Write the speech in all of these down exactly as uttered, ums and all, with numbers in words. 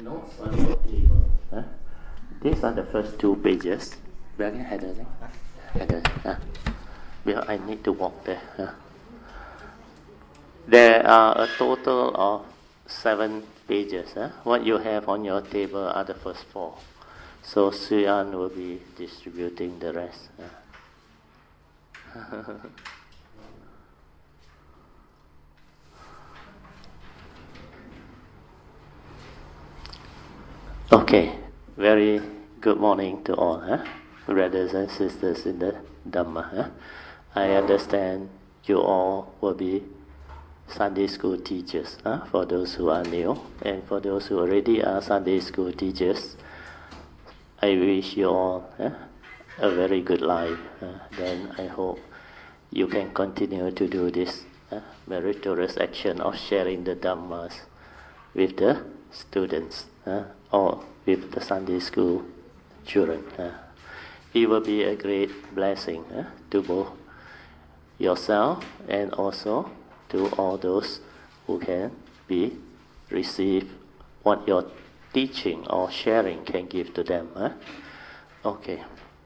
notes on your table. Huh? These are the first two pages. Where can I have it? Have it, huh? Well, I need to walk there. Huh? There are a total of seven pages. Huh? What you have on your table are the first four. So Suyan will be distributing the rest. Huh? Okay, very good morning to all, huh? Brothers and sisters in the Dhamma. Huh? I understand you all will be Sunday school teachers, huh? For those who are new, and for those who already are Sunday school teachers, I wish you all huh? a very good life. Uh, then I hope you can continue to do this uh, meritorious action of sharing the Dhammas with the students uh, or with the Sunday school children. Uh, it will be a great blessing uh, to both yourself and also to all those who can be receive what your teaching or sharing can give to them. Uh. Okay.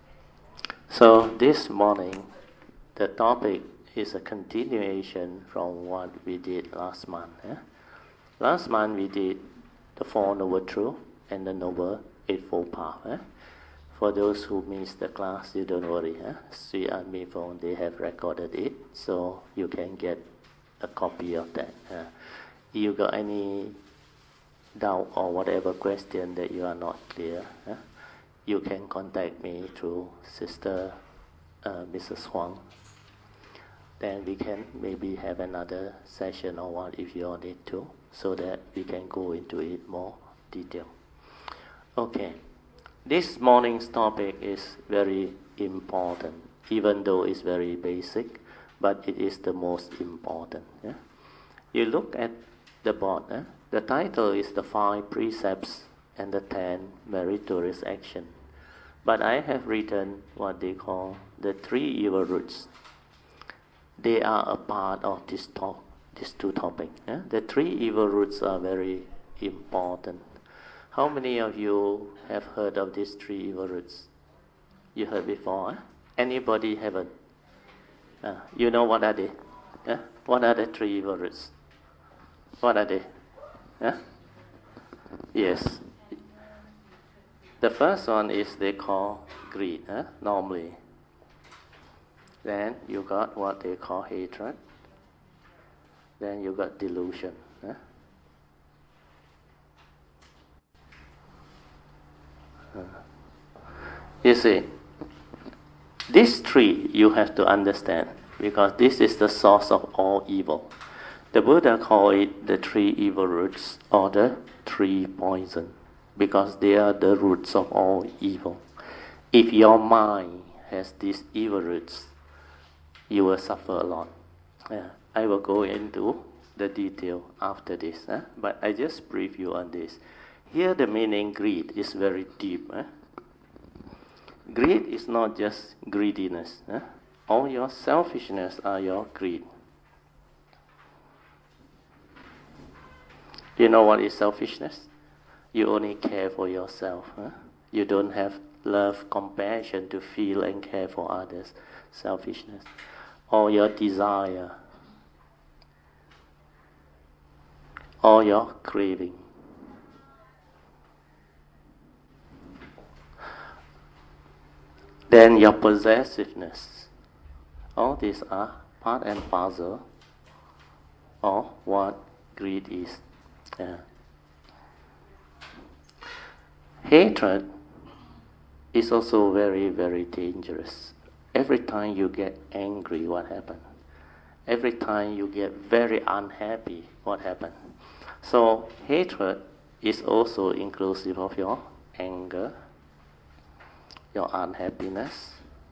So this morning, the topic is a continuation from what we did last month. Uh. Last month we did the Four Noble Truths and the Noble Eightfold Path. Eh? For those who missed the class, you don't worry. Eh? Sri and Mifong, they have recorded it, so you can get a copy of that. Eh? You got any doubt or whatever question that you are not clear, eh? You can contact me through Sister uh, Missus Huang. Then we can maybe have another session or what if you all need to, so that we can go into it more detail. Okay, this morning's topic is very important, even though it's very basic, but it is the most important. Yeah? You look at the board, eh? The title is the Five Precepts and the Ten Meritorious Action. But I have written what they call the Three Evil Roots. They are a part of this talk, these two topics. Eh? The three evil roots are very important. How many of you have heard of these three evil roots? You heard before? Eh? Anybody haven't? Uh, you know what are they? Eh? What are the three evil roots? What are they? Eh? Yes. The first one is they call greed, eh? Normally. Then you got what they call hatred. Then you got delusion. Huh? Uh. You see, these three you have to understand, because this is the source of all evil. The Buddha called it the three evil roots or the three poison, because they are the roots of all evil. If your mind has these evil roots, you will suffer a lot. Yeah, I will go into the detail after this, eh? But I just brief you on this. Here the meaning greed is very deep. Eh? Greed is not just greediness. Eh? All your selfishness are your greed. You know what is selfishness? You only care for yourself. Eh? You don't have love, compassion to feel and care for others. Selfishness. All your desire, all your craving. Then your possessiveness. All these are part and parcel of what greed is. Yeah. Hatred is also very, very dangerous. Every time you get angry, what happens? Every time you get very unhappy, what happens? So hatred is also inclusive of your anger, your unhappiness,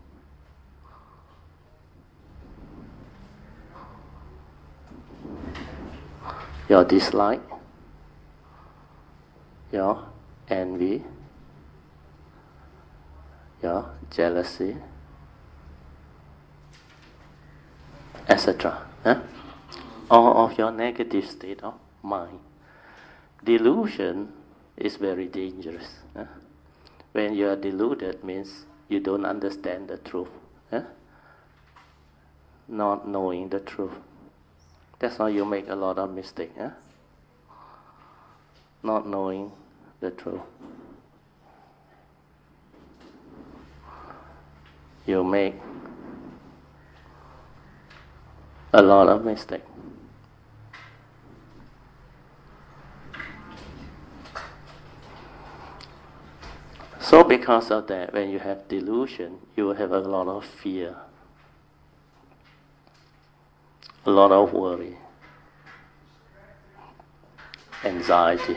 your dislike, your envy, your jealousy, et cetera. Eh? All of your negative state of mind. Delusion is very dangerous. Huh? When you are deluded means you don't understand the truth. Huh? Not knowing the truth. That's why you make a lot of mistakes. Huh? Not knowing the truth. You make a lot of mistakes. So because of that, when you have delusion, you will have a lot of fear, a lot of worry, anxiety,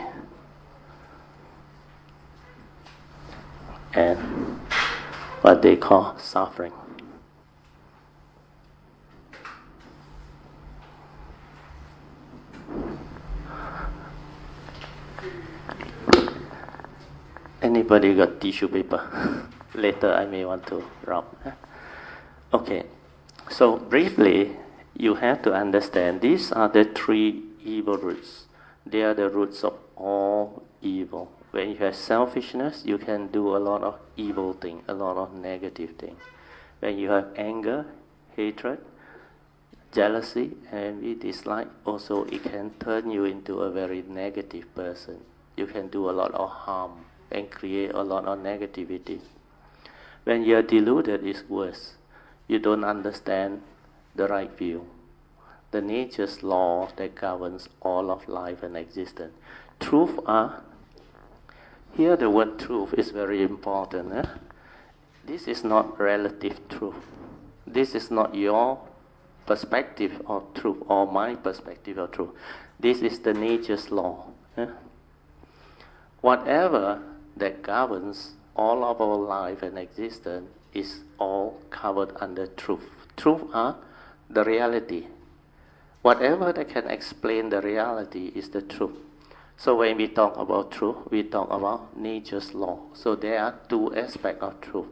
and what they call suffering. Anybody got tissue paper? Later I may want to rub. Okay, so briefly, you have to understand these are the three evil roots. They are the roots of all evil. When you have selfishness, you can do a lot of evil things, a lot of negative things. When you have anger, hatred, jealousy, envy, dislike, also it can turn you into a very negative person. You can do a lot of harm and create a lot of negativity. When you are deluded, it's worse. You don't understand the right view, the nature's law that governs all of life and existence. Truth are, here the word truth is very important. Eh? This is not relative truth. This is not your perspective of truth or my perspective of truth. This is the nature's law. Eh? Whatever that governs all of our life and existence is all covered under truth. Truth are the reality. Whatever that can explain the reality is the truth. So when we talk about truth, we talk about nature's law. So there are two aspects of truth.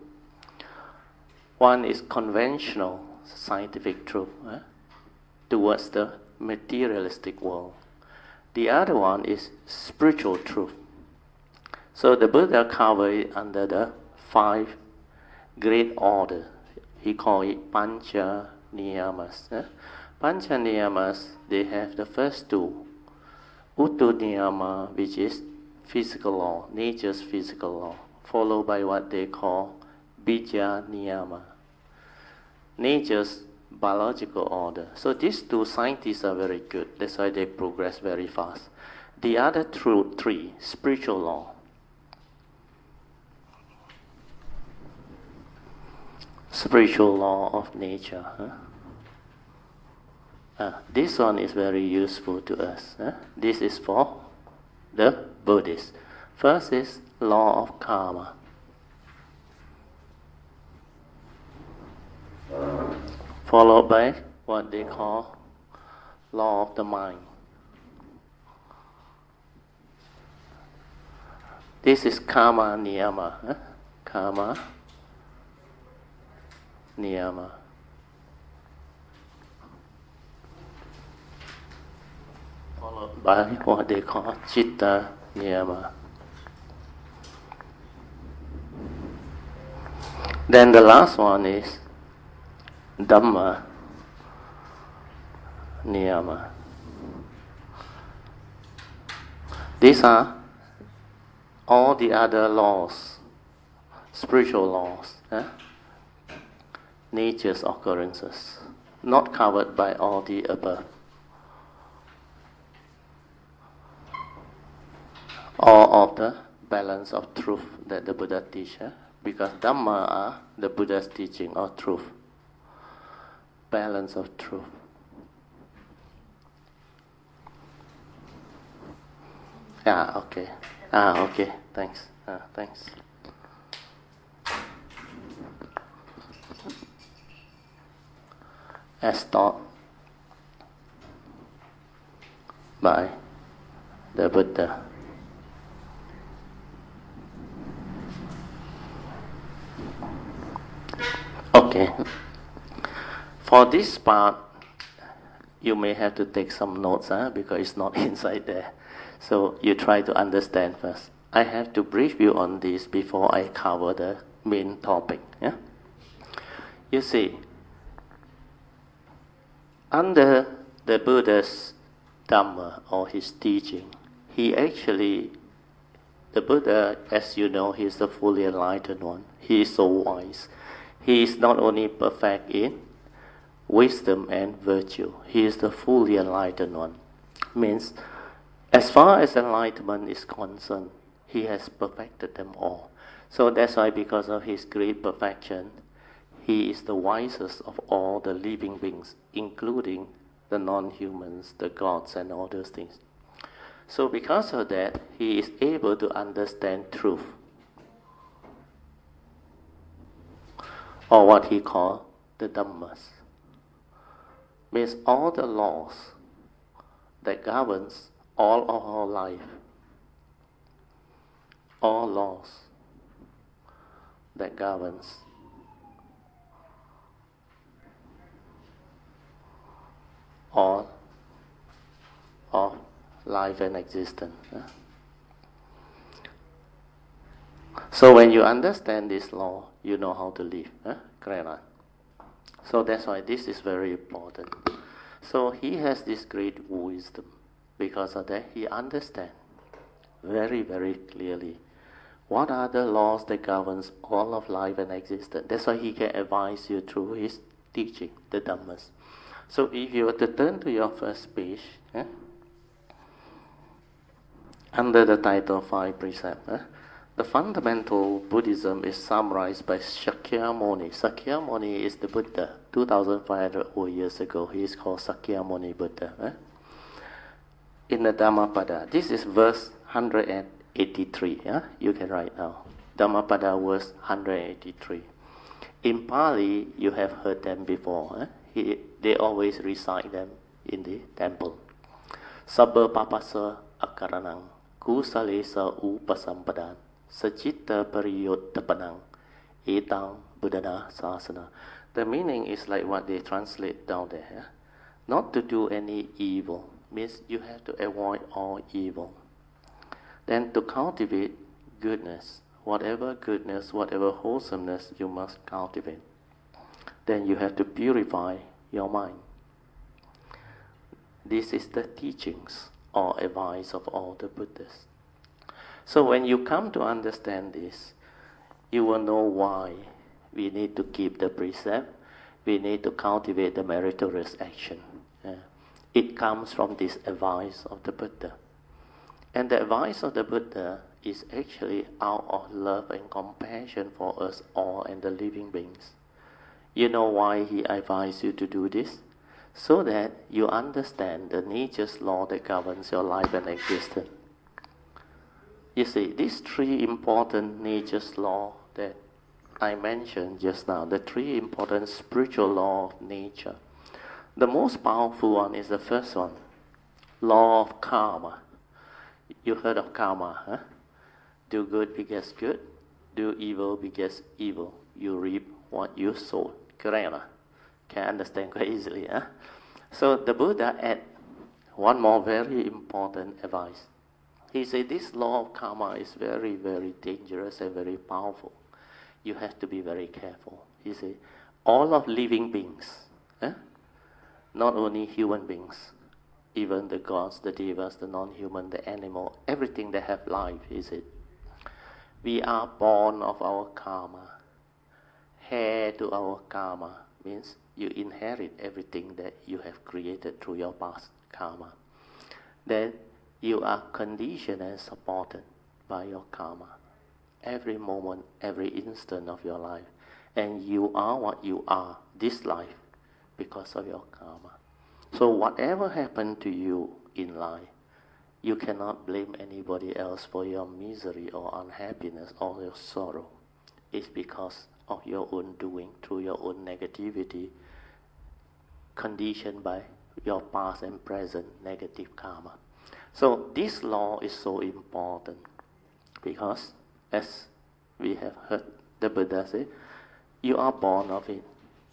One is conventional scientific truth eh, towards the materialistic world. The other one is spiritual truth. So the Buddha covered it under the five great order. He called it Pancha Niyamas. Eh? Pancha Niyamas, they have the first two. Uttu Niyama, which is physical law, nature's physical law, followed by what they call Bija Niyama, nature's biological order. So these two scientists are very good. That's why they progress very fast. The other three, spiritual law. Spiritual law of nature. Huh? Uh, this one is very useful to us. Huh? This is for the Buddhists. First is law of karma. Followed by what they call law of the mind. This is karma niyama. Huh? Karma niyama. Followed by what they call citta niyama. Then the last one is Dhamma niyama. These are all the other laws, spiritual laws, eh? Nature's occurrences, not covered by all the above. All of the balance of truth that the Buddha teaches, eh? Because Dhamma are the Buddha's teaching of truth. Balance of truth. Ah, okay. Ah, okay. Thanks. Ah, thanks. As taught by the Buddha. Okay. For this part, you may have to take some notes, huh? Because it's not inside there. So you try to understand first. I have to brief you on this before I cover the main topic. Yeah? You see, under the Buddha's Dhamma or his teaching, he actually, the Buddha, as you know, he is the fully enlightened one. He is so wise. He is not only perfect in wisdom and virtue, he is the fully enlightened one. Means, as far as enlightenment is concerned, he has perfected them all. So that's why, because of his great perfection, he is the wisest of all the living beings, including the non-humans, the gods, and all those things. So because of that, he is able to understand truth, or what he called the Dhammas. Means all the laws that governs all of our life, all laws that governs all of life and existence. Yeah? So when you understand this law, you know how to live. Huh? Correct. So that's why this is very important. So he has this great wisdom. Because of that, he understands very, very clearly what are the laws that governs all of life and existence. That's why he can advise you through his teaching, the Dhammas. So if you were to turn to your first page, eh, under the title Five Precepts, eh, the fundamental Buddhism is summarized by Shakyamuni. Shakyamuni is the Buddha. two thousand five hundred years ago, he is called Shakyamuni Buddha. Eh? In the Dhammapada, this is verse one hundred eighty-three. Yeah? You can write now. Dhammapada verse one hundred eighty-three. In Pali, you have heard them before. Eh? He, they always recite them in the temple. Sabba papasa akaranang kusalesa upasampadang sacitta pariyottapanang etang buddhana sasana. The meaning is like what they translate down there. Yeah? Not to do any evil means you have to avoid all evil. Then to cultivate goodness, whatever goodness, whatever wholesomeness you must cultivate. Then you have to purify your mind. This is the teachings or advice of all the Buddhas. So when you come to understand this, you will know why we need to keep the precept, we need to cultivate the meritorious action. Yeah. It comes from this advice of the Buddha. And the advice of the Buddha is actually out of love and compassion for us all and the living beings. You know why he advised you to do this? So that you understand the nature's law that governs your life and existence. You see, these three important nature's law that I mentioned just now, the three important spiritual laws of nature. The most powerful one is the first one, law of karma. You heard of karma, huh? Do good begets good, do evil begets evil. You reap what you sow. Correct? Can understand quite easily. Huh? So the Buddha add one more very important advice. He said this law of karma is very, very dangerous and very powerful. You have to be very careful. He said, all of living beings, eh? Not only human beings, even the gods, the devas, the non-human, the animal, everything that have life, he said, we are born of our karma. Heir to our karma means you inherit everything that you have created through your past karma. Then you are conditioned and supported by your karma. Every moment, every instant of your life. And you are what you are, this life, because of your karma. So whatever happened to you in life, you cannot blame anybody else for your misery or unhappiness or your sorrow. It's because of your own doing, through your own negativity, conditioned by your past and present negative karma. So this law is so important because, as we have heard the Buddha say, you are born of it.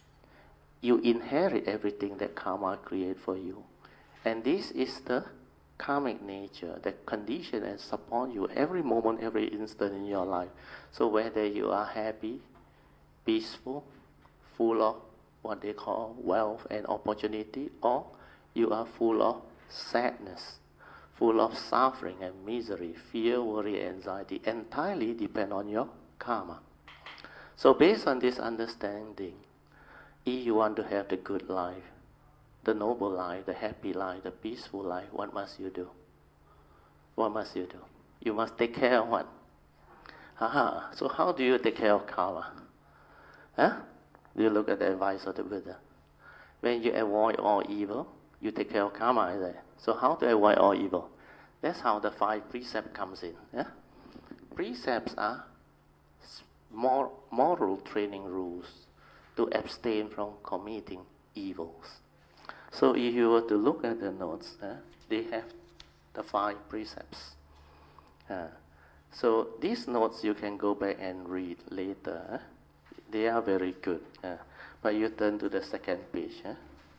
You inherit everything that karma creates for you. And this is the karmic nature that condition and support you every moment, every instant in your life. So whether you are happy, peaceful, full of what they call wealth and opportunity, or you are full of sadness, full of suffering and misery, fear, worry, anxiety, entirely depend on your karma. So based on this understanding, if you want to have the good life, the noble life, the happy life, the peaceful life, what must you do? What must you do? You must take care of what? Aha. So how do you take care of karma? Huh? Do you look at the advice of the Buddha? When you avoid all evil, you take care of karma, is it? So how to avoid all evil? That's how the five precepts comes in. Yeah? Precepts are mor- moral training rules to abstain from committing evils. So if you were to look at the notes, uh, they have the five precepts. Uh, so these notes you can go back and read later. Uh. They are very good. Uh, but you turn to the second page. Uh.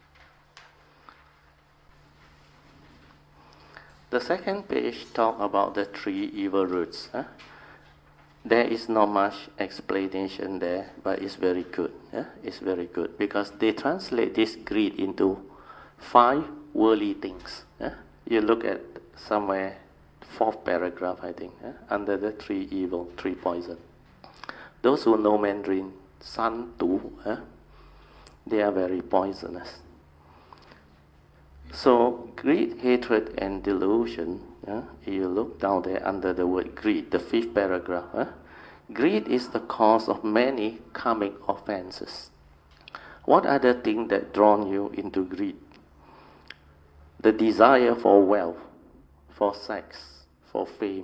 The second page talk about the three evil roots. Uh. There is not much explanation there, but it's very good. Uh. It's very good because they translate this greed into five worldly things. Uh. You look at somewhere, fourth paragraph, I think, uh, under the three evil, three poison. Those who know Mandarin, San Tu, uh, they are very poisonous. So greed, hatred, and delusion, uh, if you look down there under the word greed, the fifth paragraph, uh, greed is the cause of many karmic offenses. What are the things that draw you into greed? The desire for wealth, for sex, for fame,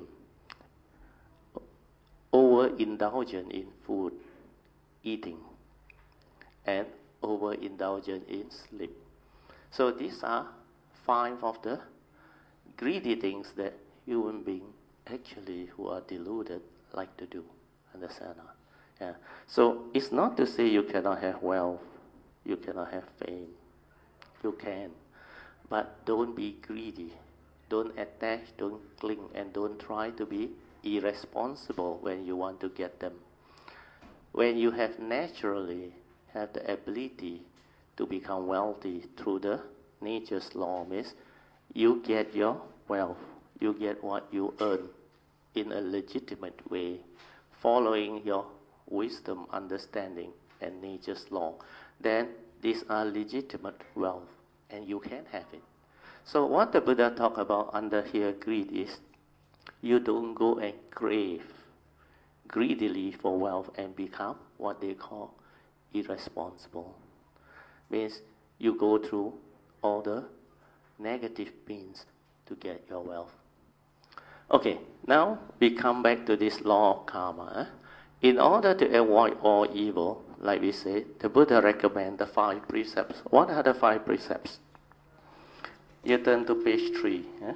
overindulgence in food, eating, and overindulgence in sleep. So these are five of the greedy things that human beings actually who are deluded like to do. Understand? Yeah. So it's not to say you cannot have wealth, you cannot have fame. You can. But don't be greedy. Don't attach, don't cling, and don't try to be irresponsible when you want to get them. When you have naturally have the ability to become wealthy through the nature's law, means you get your wealth, you get what you earn in a legitimate way, following your wisdom, understanding, and nature's law. Then these are legitimate wealth, and you can have it. So what the Buddha talk about under here, greed, is you don't go and crave greedily for wealth and become what they call irresponsible. Means you go through all the negative means to get your wealth. Okay, now we come back to this law of karma. Eh? In order to avoid all evil, like we said, the Buddha recommends the five precepts. What are the five precepts? You turn to page three. Eh?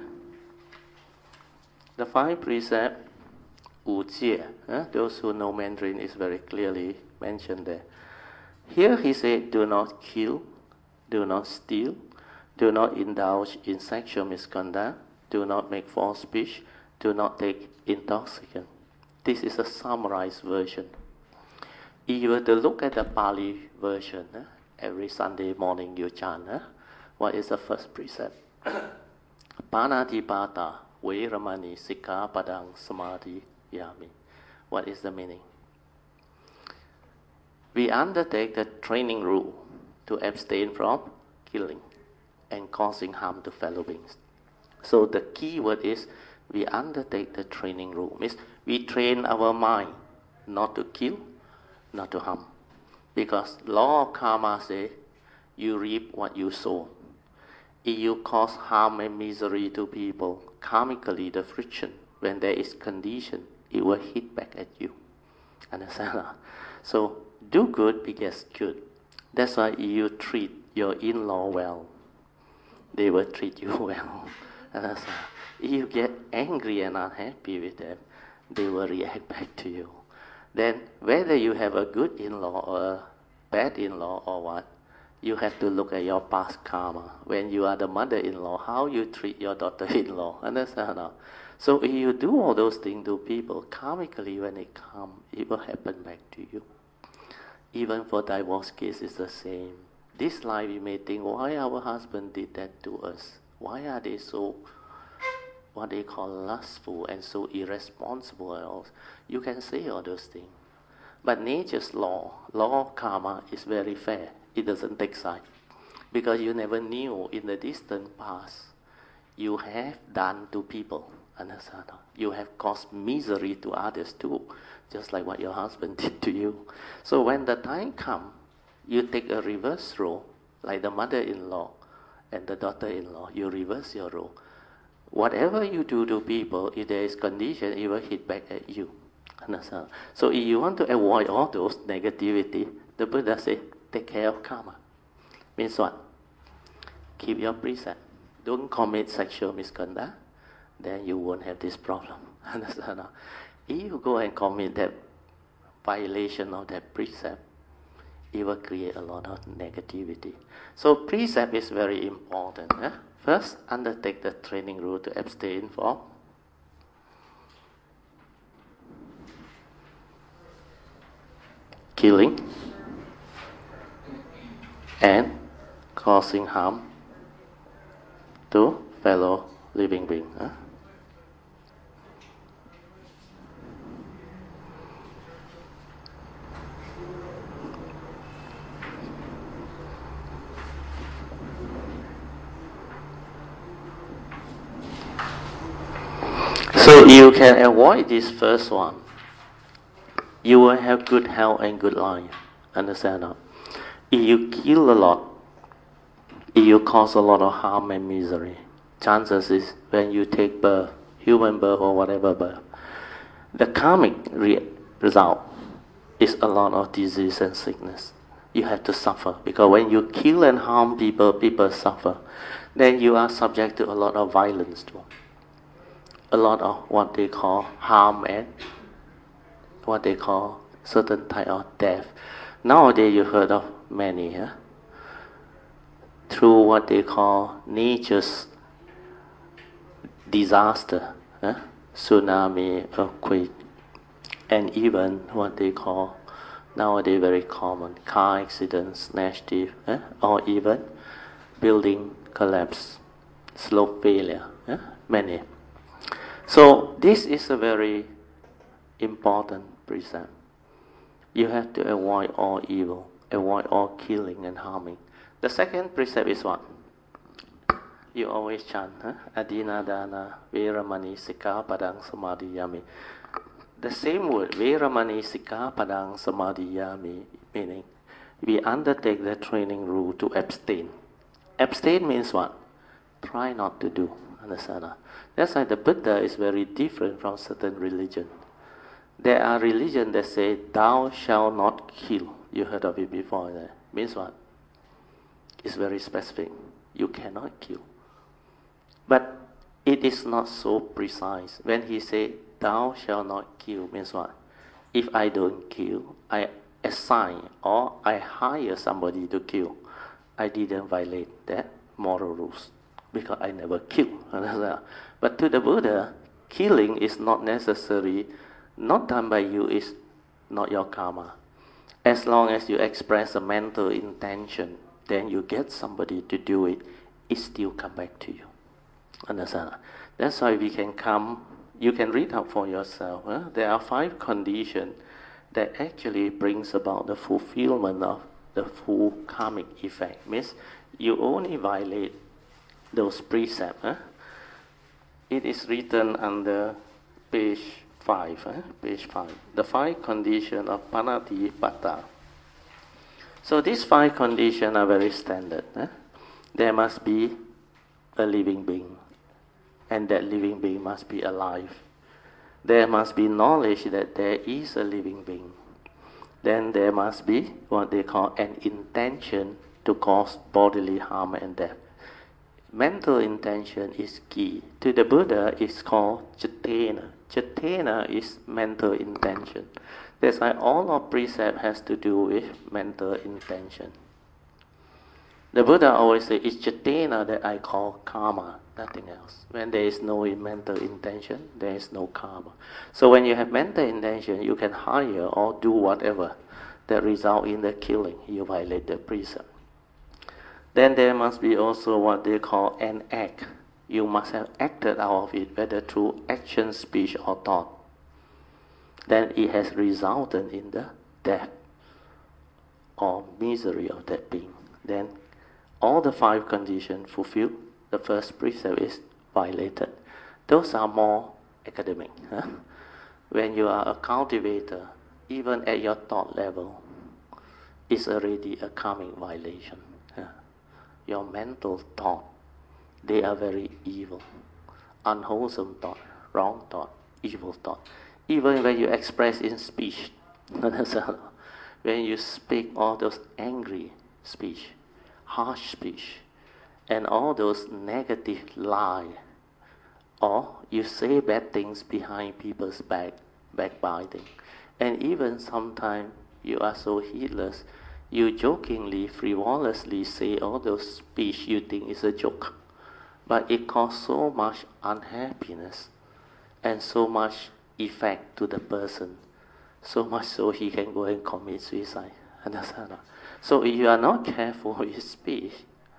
The five precepts, Wu Jie, eh? Those who know Mandarin is very clearly mentioned there. Here he said, do not kill, do not steal, do not indulge in sexual misconduct, do not make false speech, do not take intoxicant. This is a summarized version. If you were to look at the Pali version, eh? Every Sunday morning you chant, eh? What is the first precept? Panatipata Veramani Sikkhapadang Samadhi Yami. What is the meaning? We undertake the training rule to abstain from killing and causing harm to fellow beings. So the key word is we undertake the training rule. Means we train our mind not to kill, not to harm. Because law of karma says you reap what you sow. If you cause harm and misery to people, karmically the friction, when there is condition, it will hit back at you. Understand? So do good begets good. That's why you treat your in-law well, they will treat you well. Understand? If you get angry and unhappy with them, they will react back to you. Then whether you have a good in-law or a bad in-law or what, you have to look at your past karma. When you are the mother-in-law, how you treat your daughter-in-law. Understand now? So if you do all those things to people, karmically when it comes, it will happen back to you. Even for divorce case, it's the same. This life you may think, why our husband did that to us? Why are they so, what they call lustful and so irresponsible and all? You can say all those things. But nature's law, law of karma is very fair. It doesn't take side. Because you never knew in the distant past, you have done to people. Understand? You have caused misery to others too, just like what your husband did to you. So when the time comes, you take a reverse role, like the mother-in-law and the daughter-in-law, you reverse your role. Whatever you do to people, if there is condition, it will hit back at you. Understand? So if you want to avoid all those negativity, the Buddha said, take care of karma. Means what? Keep your precept. Don't commit sexual misconduct, then you won't have this problem. Understand? If you go and commit that violation of that precept, it will create a lot of negativity. So precept is very important. Eh? First, undertake the training rule to abstain from killing and causing harm to fellow living being. Eh? So you can avoid this first one. You will have good health and good life. Understand that? If you kill a lot, if you cause a lot of harm and misery, chances is when you take birth, human birth or whatever birth, the karmic re- result is a lot of disease and sickness. You have to suffer, because when you kill and harm people, people suffer. Then you are subject to a lot of violence too. A lot of what they call harm and what they call certain type of death. Nowadays you heard of many, huh? Through what they call nature's disaster, huh? Tsunami, earthquake, and even what they call nowadays very common car accidents, smash thief, huh? Or even building collapse, slope failure, huh? Many. So this is a very important precept. You have to avoid all evil, avoid all killing and harming. The second precept is what? You always chant, huh? Adina dana veramani sikkhapadang samadhiyami. The same word, veramani sikkhapadang samadhiyami, meaning we undertake the training rule to abstain. Abstain means what? Try not to do. Understand? That's why the Buddha is very different from certain religion. There are religions that say, thou shalt not kill. You heard of it before. That means what? It's very specific. You cannot kill. But it is not so precise. When he say, thou shalt not kill, means what? If I don't kill, I assign or I hire somebody to kill. I didn't violate that moral rules, because I never kill. But to the Buddha, killing is not necessary, not done by you is not your karma. As long as you express a mental intention, then you get somebody to do it, it still come back to you. Understand? That's why we can come, you can read out for yourself. Huh? There are five conditions that actually brings about the fulfillment of the full karmic effect. Means you only violate those precepts. Huh? It is written under page five. Huh? Page five. The five conditions of Panatipata. So these five conditions are very standard. Huh? There must be a living being, and that living being must be alive. There must be knowledge that there is a living being. Then there must be what they call an intention to cause bodily harm and death. Mental intention is key. To the Buddha, it's called Cetena. Cetena is mental intention. That's why all of precept has to do with mental intention. The Buddha always say, it's cetana that I call karma, nothing else. When there is no mental intention, there is no karma. So when you have mental intention, you can hire or do whatever that result in the killing. You violate the precept. Then there must be also what they call an act. You must have acted out of it, whether through action, speech, or thought. Then it has resulted in the death or misery of that being. Then all the five conditions fulfilled, the first precept is violated. Those are more academic. Huh? When you are a cultivator, even at your thought level, it's already a karmic violation. Huh? Your mental thought, they are very evil. Unwholesome thought, wrong thought, evil thought. Even when you express in speech, when you speak all those angry speech, harsh speech, and all those negative lies, or you say bad things behind people's back, backbiting, and even sometimes you are so heedless, you jokingly, frivolously say all those speech you think is a joke, but it causes so much unhappiness and so much effect to the person, so much so he can go and commit suicide. Understand? So if you are not careful with speech,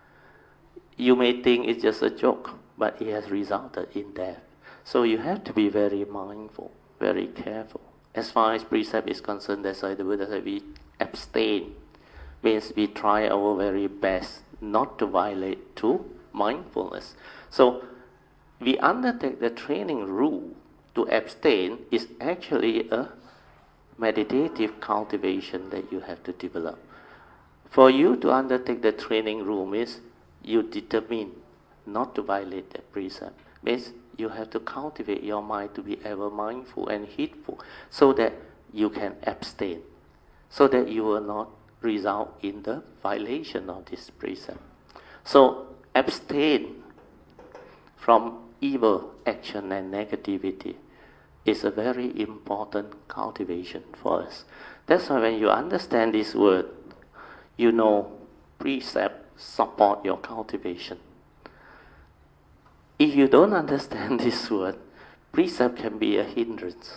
you may think it's just a joke, but it has resulted in death. So you have to be very mindful, very careful. As far as precept is concerned, that's why the Buddha said we abstain. Means we try our very best not to violate through mindfulness. So we undertake the training rule to abstain is actually a meditative cultivation that you have to develop. For you to undertake the training rule means you determine not to violate the precept. Means you have to cultivate your mind to be ever mindful and heedful so that you can abstain, so that you will not result in the violation of this precept. So abstain from evil action and negativity is a very important cultivation for us. That's why when you understand this word, you know precept support your cultivation. If you don't understand this word, precept can be a hindrance.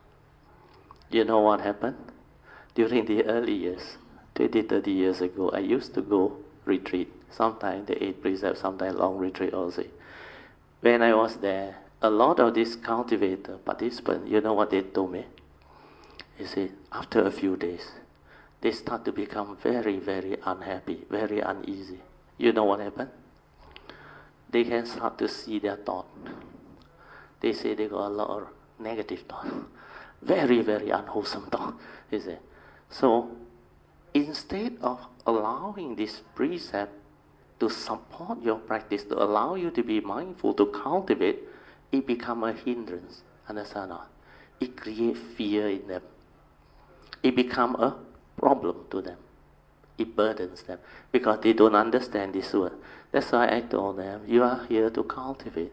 You know what happened? During the early years, twenty, thirty years ago, I used to go retreat. Sometimes the eight precepts, sometimes long retreat also. When I was there, a lot of these cultivator participants, you know what they told me? You see, after a few days, they start to become very, very unhappy, very uneasy. You know what happened? They can start to see their thought. They say they got a lot of negative thought. Very, very unwholesome thought. You see. So, instead of allowing this precept to support your practice, to allow you to be mindful, to cultivate, it becomes a hindrance. Understand? It creates fear in them. It becomes a problem to them. It burdens them because they don't understand this word. That's why I told them, you are here to cultivate.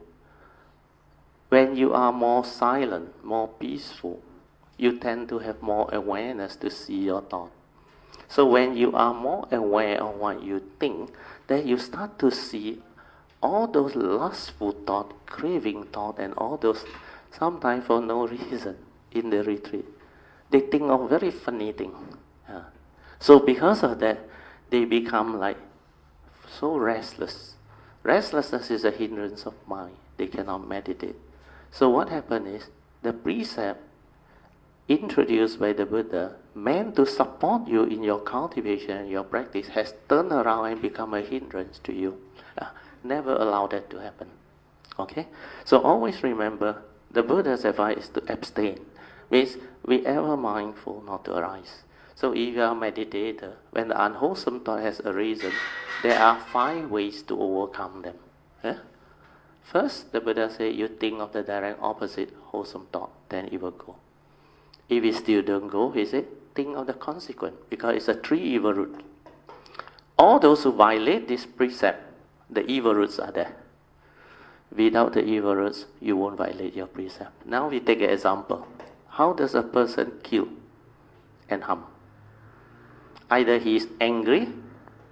When you are more silent, more peaceful, you tend to have more awareness to see your thought. So when you are more aware of what you think, then you start to see all those lustful thought, craving thought, and all those, sometimes for no reason, in the retreat. They think of very funny things. Yeah. So because of that, they become like so restless. Restlessness is a hindrance of mind. They cannot meditate. So what happened is, the precept introduced by the Buddha, meant to support you in your cultivation and your practice, has turned around and become a hindrance to you. Uh, never allow that to happen. Okay? So always remember, the Buddha's advice is to abstain. Means be ever mindful not to arise. So if you are a meditator, when the unwholesome thought has arisen, there are five ways to overcome them. Yeah? First, the Buddha said, you think of the direct opposite wholesome thought, then it will go. If it still don't go, he said, think of the consequence, because it's a three evil root. All those who violate this precept, the evil roots are there. Without the evil roots, you won't violate your precept. Now we take an example. How does a person kill and harm? Either he is angry,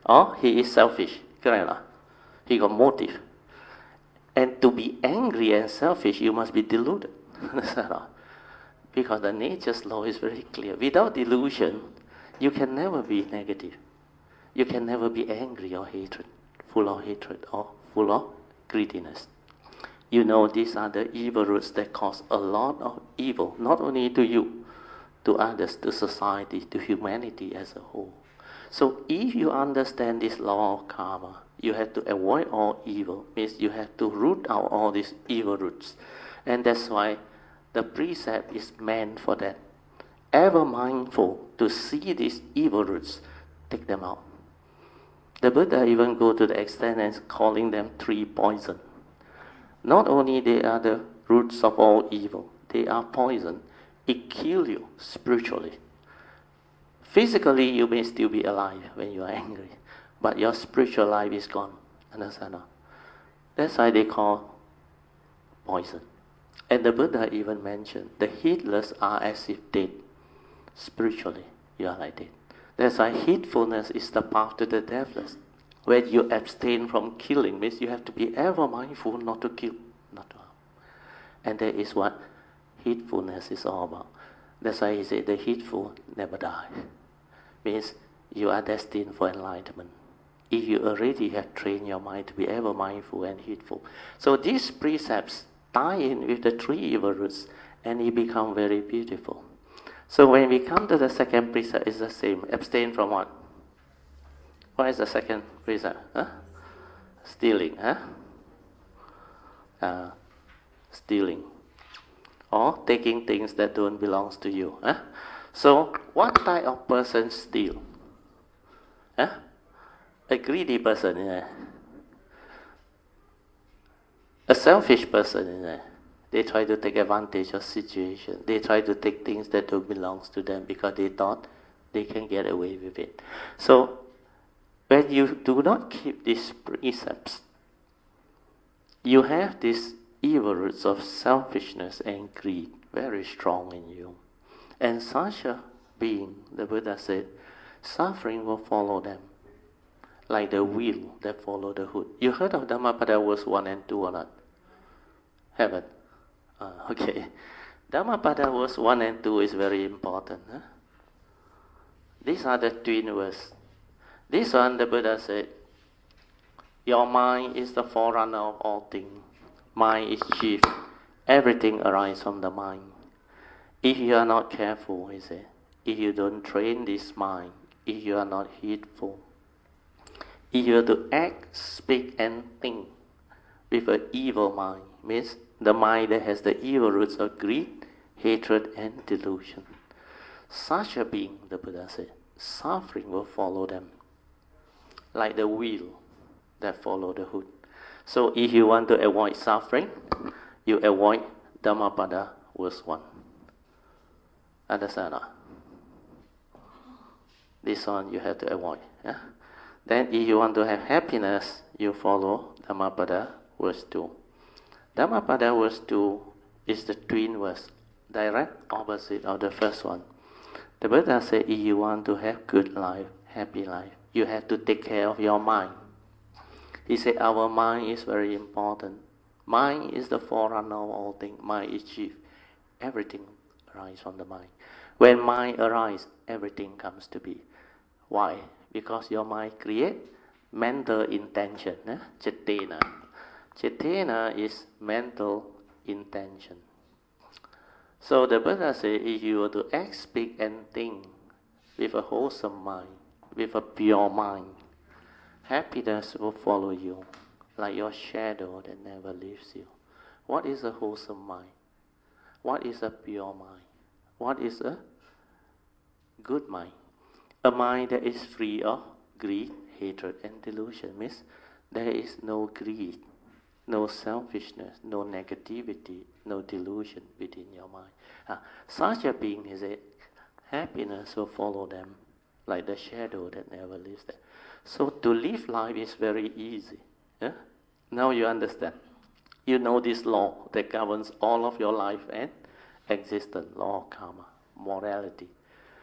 or he is selfish. Correct? No? He got motive. And to be angry and selfish, you must be deluded. Understand? No? Because the nature's law is very clear. Without delusion, you can never be negative. You can never be angry or hatred, full of hatred or full of greediness. You know, these are the evil roots that cause a lot of evil, not only to you, to others, to society, to humanity as a whole. So if you understand this law of karma, you have to avoid all evil, means you have to root out all these evil roots. And that's why the precept is meant for that. Ever mindful to see these evil roots, take them out. The Buddha even go to the extent of calling them three poison. Not only they are the roots of all evil, they are poison. It kills you spiritually. Physically, you may still be alive when you are angry, but your spiritual life is gone. Understand? That's why they call poison. And the Buddha even mentioned the heedless are as if dead. Spiritually, you are like dead. That's why heedfulness is the path to the deathless. When you abstain from killing, means you have to be ever mindful not to kill, not to harm. And that is what heedfulness is all about. That's why he said the heedful never die. Means you are destined for enlightenment. If you already have trained your mind to be ever mindful and heedful. So these precepts tie in with the three evil roots and it becomes very beautiful. So when we come to the second precept, it's the same. Abstain from what? What is the second precept? Huh? Stealing. Huh? Uh, stealing. Or taking things that don't belong to you. Huh? So what type of person steal? Huh? A greedy person. Yeah. A selfish person. Yeah. They try to take advantage of situation. They try to take things that don't belong to them because they thought they can get away with it. So when you do not keep these precepts, you have these evil roots of selfishness and greed very strong in you. And such a being, the Buddha said, suffering will follow them, like the wheel that follow the hood. You heard of Dhammapada verse one and two or not? Haven't? Uh, okay. Dhammapada verse one and two is very important. Huh? These are the twin verses. This one, the Buddha said, your mind is the forerunner of all things. Mind is chief. Everything arises from the mind. If you are not careful, he said, if you don't train this mind, if you are not heedful, if you are to act, speak, and think with an evil mind, means the mind that has the evil roots of greed, hatred, and delusion. Such a being, the Buddha said, suffering will follow them, like the wheel that follow the hood. So if you want to avoid suffering, you avoid Dhammapada verse one. Understand? Not? This one you have to avoid. Yeah? Then if you want to have happiness, you follow Dhammapada verse two. Dhammapada verse two is the twin verse, direct opposite of the first one. The Buddha said if you want to have good life, happy life, you have to take care of your mind. He said our mind is very important. Mind is the forerunner of all things. Mind is chief. Everything arises from the mind. When mind arises, everything comes to be. Why? Because your mind creates mental intention. Eh? Cetena. Cetena is mental intention. So the Buddha said if you were to act, speak, and think with a wholesome mind, with a pure mind, happiness will follow you like your shadow that never leaves you. What is a wholesome mind? What is a pure mind? What is a good mind? A mind that is free of greed, hatred, and delusion. Means there is no greed, no selfishness, no negativity, no delusion within your mind. Ah, such a being is it. Happiness will follow them like the shadow that never leaves them. So to live life is very easy. Yeah? Now you understand. You know this law that governs all of your life and existence, law of karma, morality.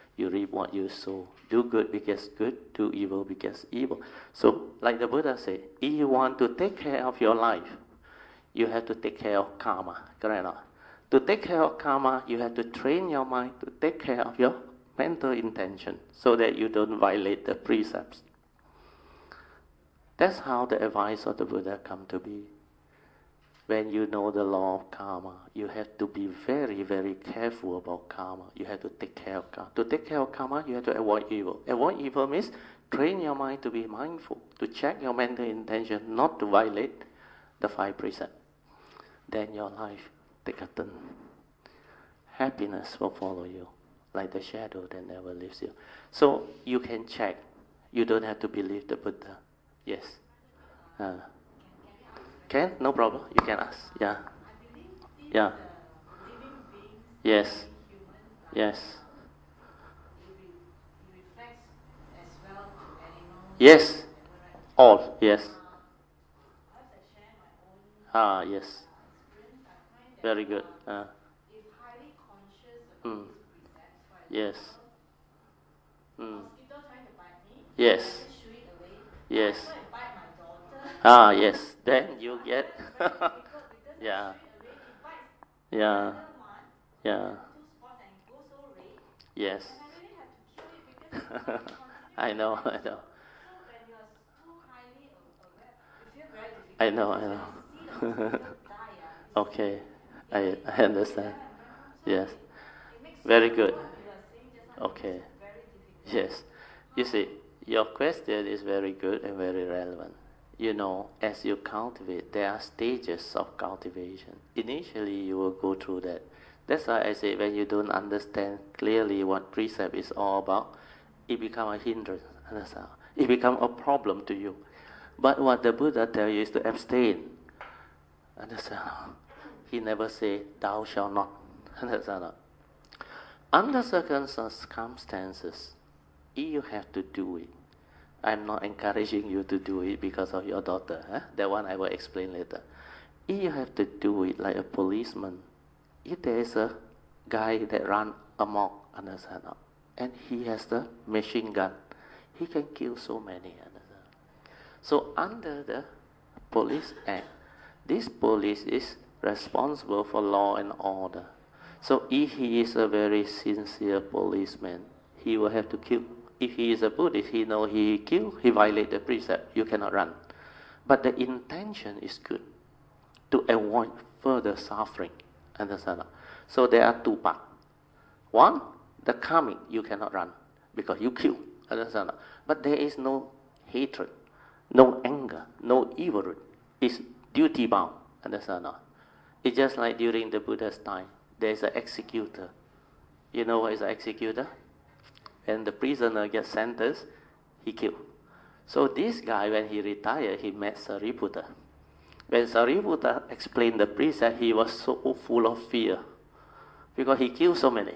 You reap what you sow. Do good because good, do evil because evil. So, like the Buddha said, if you want to take care of your life, you have to take care of karma, correct or not? To take care of karma, you have to train your mind to take care of your mental intention so that you don't violate the precepts. That's how the advice of the Buddha come to be. When you know the law of karma, you have to be very, very careful about karma. You have to take care of karma. To take care of karma, you have to avoid evil. Avoid evil means train your mind to be mindful, to check your mental intention, not to violate the five precepts. Then your life take a turn. Happiness will follow you, like the shadow that never leaves you. So you can check. You don't have to believe the Buddha. Yes. Uh, can? No problem. You can ask. Yeah. Yeah. Yes. Yes. Yes. All. Yes. Ah, yes. Very good. Uh, mm. Yes. Mm. Yes. Yes. Ah, yes. Then you get. Yeah. Yeah. Yeah. Yes. I know. I know. I know. I know. Okay. I I understand. Yes. Very good. Okay. Yes. You see, your question is very good and very relevant. You know, as you cultivate, there are stages of cultivation. Initially, you will go through that. That's why I say when you don't understand clearly what precept is all about, it becomes a hindrance. Understand? It becomes a problem to you. But what the Buddha tells you is to abstain. Understand? He never say, thou shalt not. Understand? Under certain circumstances, you have to do it. I'm not encouraging you to do it because of your daughter. Huh? That one I will explain later. You have to do it like a policeman. If there is a guy that run amok, understand? And he has the machine gun, he can kill so many. Understand? So under the Police Act, this police is responsible for law and order. So if he is a very sincere policeman, he will have to kill. If he is a Buddhist, he know he kill, he violate the precept, you cannot run. But the intention is good, to avoid further suffering. Understand? So there are two parts. One, the karmic, you cannot run, because you kill. Understand? But there is no hatred, no anger, no evil. It's duty bound. Understand? It's just like during the Buddha's time, there is an executor. You know what is an executor? When the prisoner gets sentenced, he killed. So this guy, when he retired, he met Sariputta. When Sariputta explained the precept, he was so full of fear because he killed so many.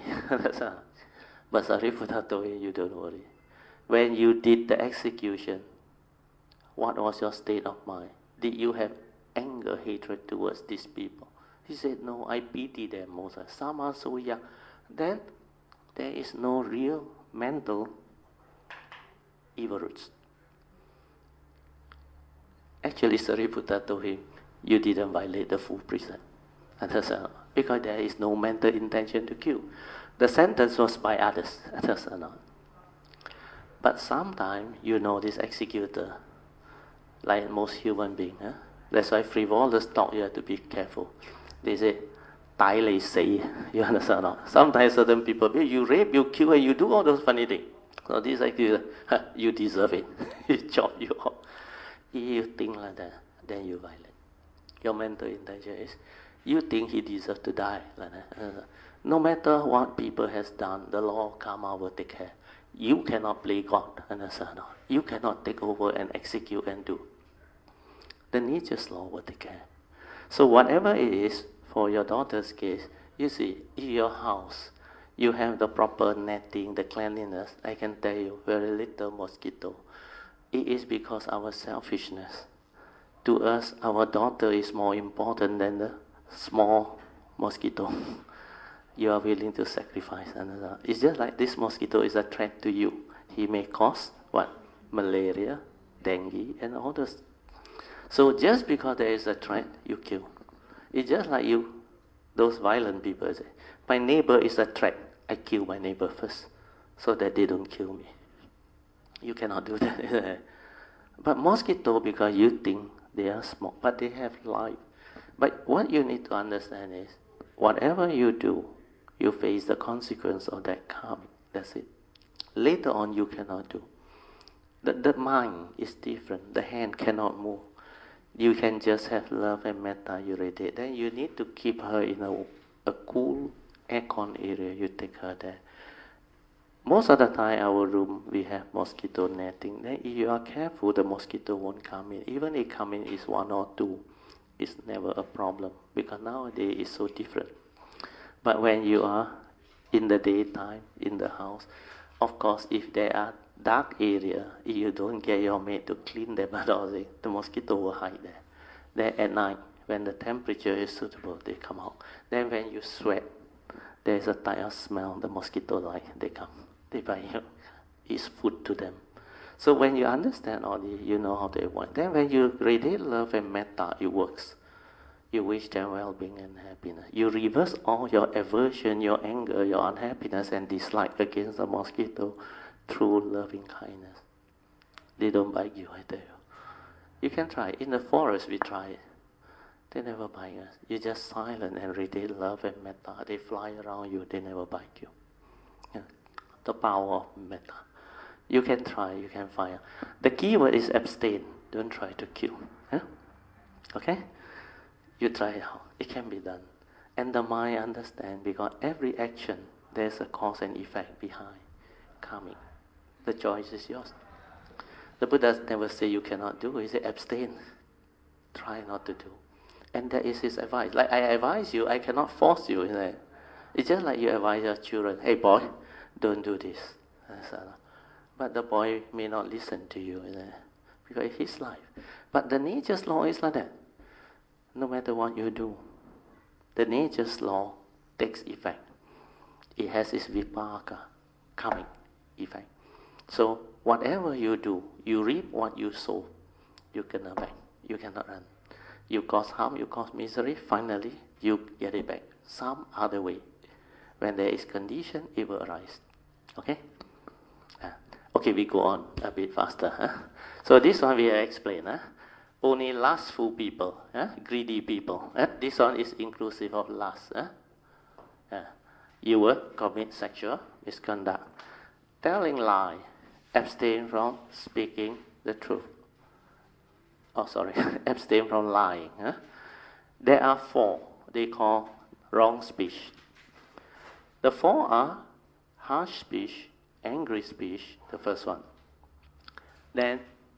But Sariputta told him, you don't worry. When you did the execution, what was your state of mind? Did you have anger, hatred towards these people? He said, no, I pity them most. Some are so young. Then there is no real mental evil roots. Actually, Sariputta told him, you didn't violate the full precept. Understand? Because there is no mental intention to kill. The sentence was by others. Understand? But sometimes, you know, this executor, like most human beings, huh? That's why frivolous talk, you have to be careful. They say, Tai lei say, you understand or not? Sometimes certain people, you rape, you kill, and you do all those funny things. So this executor, you deserve it. He chop you off. If you think like that, then you violate. Your mental intention is, you think he deserves to die. Like that. No matter what people has done, the law of karma will take care. You cannot play God. Understand or not? You cannot take over and execute and do. The nature's law will take care. So whatever it is, for your daughter's case, you see, in your house, you have the proper netting, the cleanliness, I can tell you, very little mosquito. It is because our selfishness. To us, our daughter is more important than the small mosquito. you are willing to sacrifice another. It's just like this mosquito is a threat to you. He may cause what? Malaria, dengue, and all those. So just because there is a threat, you kill. It's just like you, those violent people say, my neighbor is a threat. I kill my neighbor first, so that they don't kill me. You cannot do that. But mosquito, because you think they are small, but they have life. But what you need to understand is, whatever you do, you face the consequence of that karma. That's it. Later on, you cannot do. The, the mind is different. The hand cannot move. You can just have love and metta, you radiate. Then you need to keep her in a, a cool aircon area. You take her there. Most of the time, our room, we have mosquito netting. Then if you are careful, the mosquito won't come in. Even if come in is one or two, it's never a problem. Because nowadays it's so different. But when you are in the daytime, in the house, of course, if there are dark area, if you don't get your maid to clean them at all, the mosquito will hide there. Then at night, when the temperature is suitable, they come out. Then when you sweat, there's a type of smell, the mosquito like, they come. They bite you. It's food to them. So when you understand all this, you know how they want. Then when you radiate love and metta, it works. You wish them well-being and happiness. You reverse all your aversion, your anger, your unhappiness and dislike against the mosquito through loving kindness. They don't bite you, I tell you. You can try. In the forest, we try it. They never bite us. You just silent and radiate love and metta. They fly around you. They never bite you. Yeah. The power of metta. You can try. You can find. The key word is abstain. Don't try to kill. Yeah? Okay? You try it out. It can be done. And the mind understand because every action, there's a cause and effect behind coming. The choice is yours. The Buddha never say you cannot do. He said abstain. Try not to do. And that is his advice. Like I advise you, I cannot force you. You know? It's just like you advise your children, hey boy, don't do this. But the boy may not listen to you, you know, because it's his life. But the nature's law is like that. No matter what you do, the nature's law takes effect. It has its vipaka, coming effect. So whatever you do, you reap what you sow. You cannot back. You cannot run. You cause harm, you cause misery, finally you get it back. Some other way. When there is condition, it will arise. Okay? Uh, okay, we go on a bit faster. Huh? So this one we explain. Huh? Only lustful people, huh? Greedy people. Huh? This one is inclusive of lust. Huh? Uh, you will commit sexual misconduct. Telling lie, abstain from speaking the truth. Oh, sorry, abstain from lying. Huh? There are four they call wrong speech. The four are harsh speech, angry speech, the first one. Then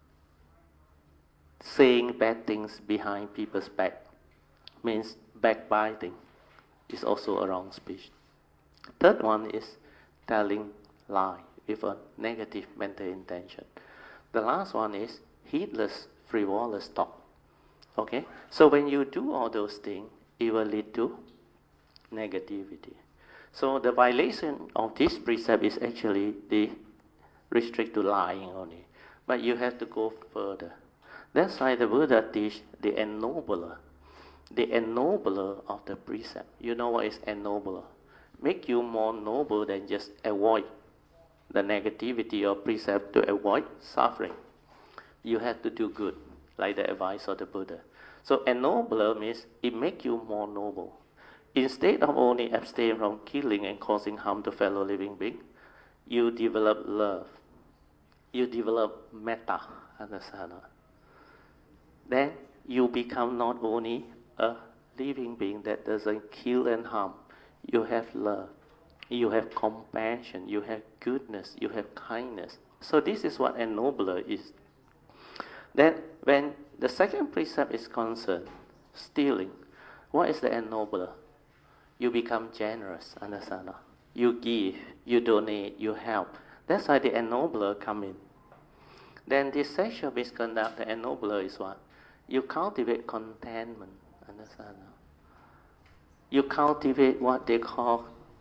saying bad things behind people's back means backbiting is also a wrong speech. Third one is telling lie with a negative mental intention. The last one is heedless, frivolous talk. Okay? So when you do all those things, it will lead to negativity. So the violation of this precept is actually the restrict to lying only. But you have to go further. That's why the Buddha teach the ennobler. The ennobler of the precept. You know what is ennobler? Make you more noble than just avoid the negativity of precept to avoid suffering. You have to do good, like the advice of the Buddha. So ennobler means it makes you more noble. Instead of only abstain from killing and causing harm to fellow living beings, you develop love. You develop metta, understand? Then you become not only a living being that doesn't kill and harm. You have love. You have compassion. You have goodness. You have kindness. So this is what ennobler is. Then when the second precept is concerned, stealing, what is the ennobler? You become generous, understand? You give, you donate, you help. That's why the ennobler come in. Then this sexual misconduct, the ennobler is what? You cultivate contentment, understand? You cultivate what they call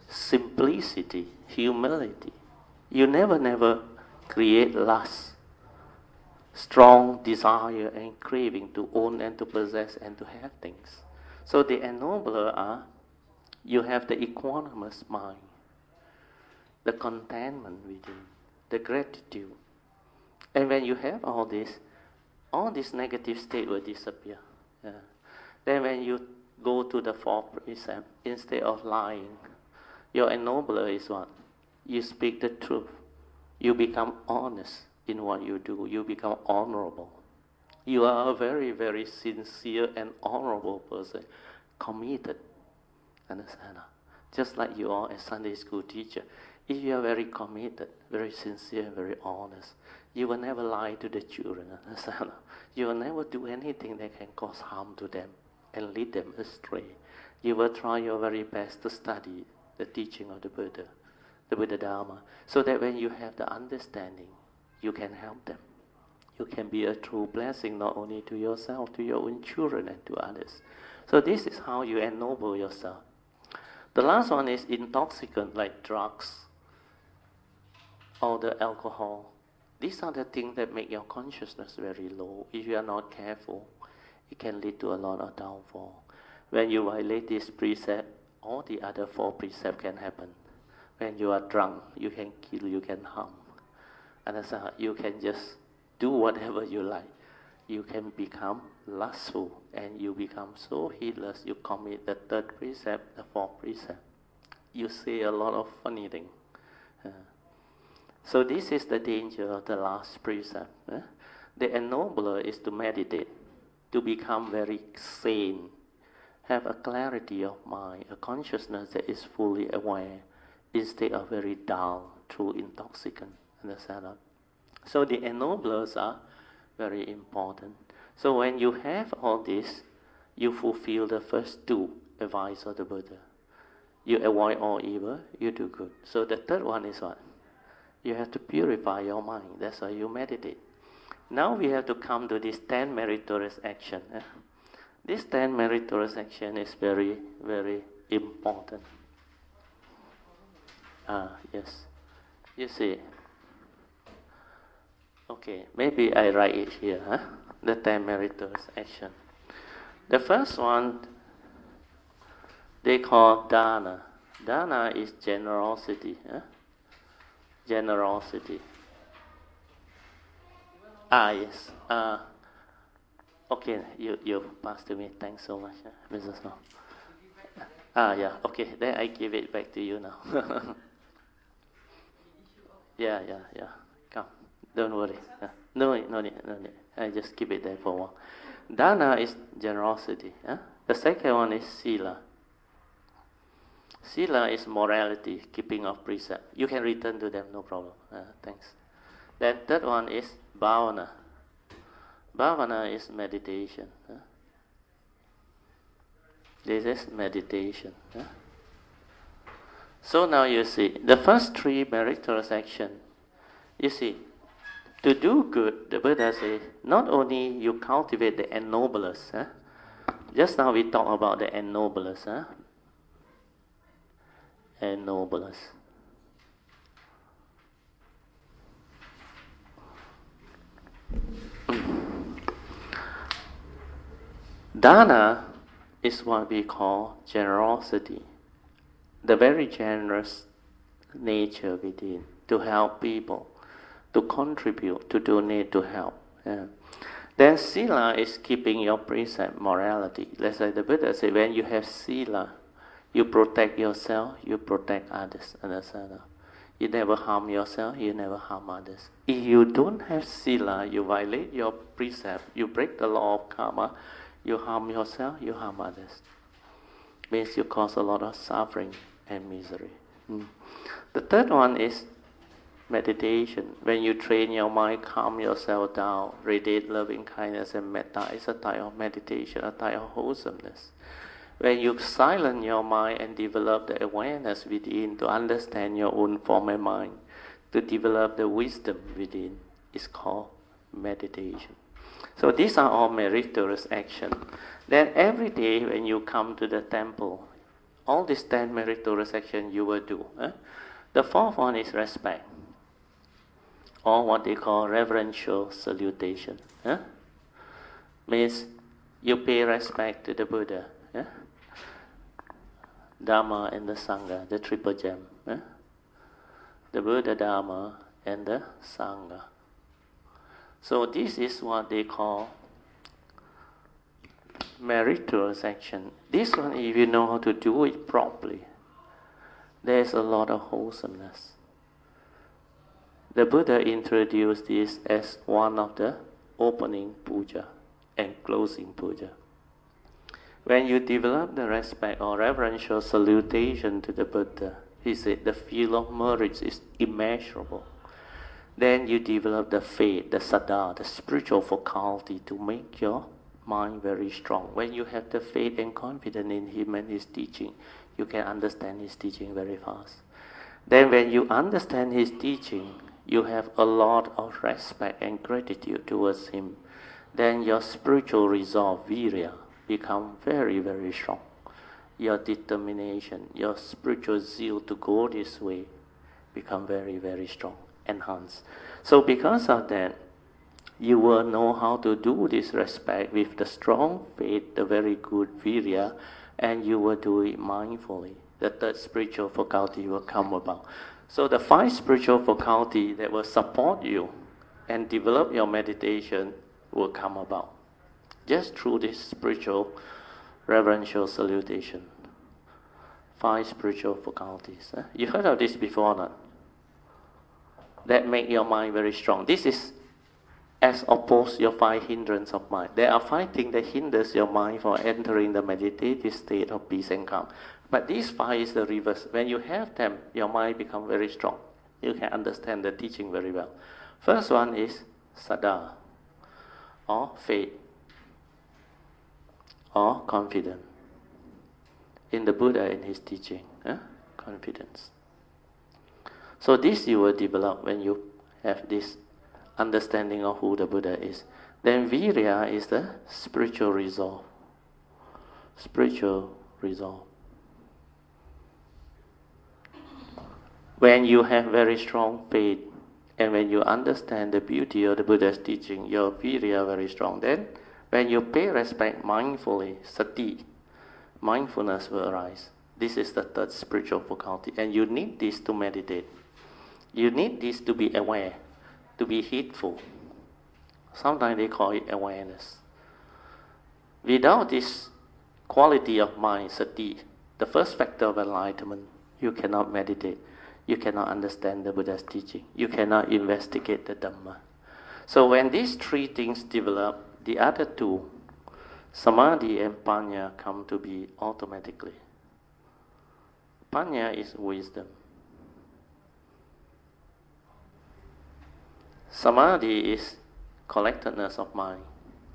simplicity, humility. You never, never create lust, strong desire and craving to own and to possess and to have things. So the ennobler are, you have the equanimous mind, the contentment within, the gratitude. And when you have all this, all this negative state will disappear. Yeah. Then when you go to the fourth precept, instead of lying, your ennobler is what? You speak the truth. You become honest in what you do. You become honorable. You are a very, very sincere and honorable person, committed. Understand? Just like you are a Sunday school teacher. If you are very committed, very sincere, very honest, you will never lie to the children. Understand? You will never do anything that can cause harm to them and lead them astray. You will try your very best to study the teaching of the Buddha, the Buddha Dharma, so that when you have the understanding, you can help them. You can be a true blessing not only to yourself, to your own children and to others. So this is how you ennoble yourself. The last one is intoxicant, like drugs or the alcohol. These are the things that make your consciousness very low. If you are not careful, it can lead to a lot of downfall. When you violate this precept, all the other four precepts can happen. When you are drunk, you can kill, you can harm. And that's how you can just do whatever you like. You can become lustful and you become so heedless, you commit the third precept, the fourth precept. You say a lot of funny things. Uh, so this is the danger of the last precept. Uh. The ennobler is to meditate, to become very sane, have a clarity of mind, a consciousness that is fully aware, instead of very dull through intoxicant. Understand that? So the ennoblers are very important. So when you have all this, you fulfill the first two advice of the Buddha. You avoid all evil, you do good. So the third one is what? You have to purify your mind. That's why you meditate. Now we have to come to this ten meritorious action. Eh? This ten meritorious action is very, very important. Ah, yes. You see. Okay, maybe I write it here. Huh? The ten meritorious action. The first one, they call dana. Dana is generosity. Huh? Generosity. Ah, yes. Uh, okay, you, you passed to me. Thanks so much, huh? Missus No. Ah, yeah. Okay, then I give it back to you now. yeah, yeah, yeah. Come. Don't worry. Uh, no need, no need, no need. I just keep it there for a while. Dana is generosity. Huh? The second one is sila. Sila is morality, keeping of precept. You can return to them, no problem. Uh, thanks. Then third one is bhavana. Bhavana is meditation. Huh? This is meditation. Huh? So now you see, the first three meritorious action, you see, to do good, the Buddha says, not only you cultivate the ennoblers. Huh? Just now we talked about the ennoblers. Huh? Ennoblers. Dana is what we call generosity, the very generous nature within, to help people, to contribute, to donate, to help. Yeah. Then sila is keeping your precept, morality. Let's say the Buddha said, when you have sila, you protect yourself, you protect others. Understand? You never harm yourself, you never harm others. If you don't have sila, you violate your precept, you break the law of karma, you harm yourself, you harm others. Means you cause a lot of suffering and misery. Mm. The third one is meditation. When you train your mind, calm yourself down, radiate loving kindness and metta, it's a type of meditation, a type of wholesomeness. When you silence your mind and develop the awareness within to understand your own form and mind, to develop the wisdom within, is called meditation. So these are all meritorious actions. Then every day when you come to the temple All these ten meritorious actions you will do. Eh? The fourth one is respect, or what they call reverential salutation. Eh? Means you pay respect to the Buddha, eh? Dharma and the Sangha, the triple gem. Eh? The Buddha, Dharma, and the Sangha. So this is what they call meritorious action. This one, if you know how to do it properly, there's a lot of wholesomeness. The Buddha introduced this as one of the opening puja and closing puja. When you develop the respect or reverential salutation to the Buddha, he said the field of merits is immeasurable. Then you develop the faith, the saddha, the spiritual faculty to make your mind very strong. When you have the faith and confidence in him and his teaching, you can understand his teaching very fast. Then when you understand his teaching, you have a lot of respect and gratitude towards him. Then your spiritual resolve, virya, become very, very strong. Your determination, your spiritual zeal to go this way become very, very strong, enhanced. So because of that, you will know how to do this respect with the strong faith, the very good virya, and you will do it mindfully. The third spiritual faculty will come about. So the five spiritual faculty that will support you and develop your meditation will come about just through this spiritual reverential salutation. Five spiritual faculties. Eh? You heard of this before, not? That make your mind very strong. This is as opposed to your five hindrances of mind. There are five things that hinders your mind from entering the meditative state of peace and calm. But these five is the reverse. When you have them, your mind becomes very strong. You can understand the teaching very well. First one is saddha, or faith, or confidence in the Buddha and his teaching. Eh? Confidence. So this you will develop when you have this understanding of who the Buddha is. Then virya is the spiritual resolve. Spiritual resolve. When you have very strong faith and when you understand the beauty of the Buddha's teaching, your virya very strong. Then when you pay respect mindfully, sati, mindfulness will arise. This is the third spiritual faculty, and you need this to meditate. You need this to be aware, to be heedful. Sometimes they call it awareness. Without this quality of mind, sati, the first factor of enlightenment, you cannot meditate. You cannot understand the Buddha's teaching. You cannot investigate the Dhamma. So when these three things develop, the other two, samadhi and panya, come to be automatically. Panya is wisdom. Samadhi is collectedness of mind.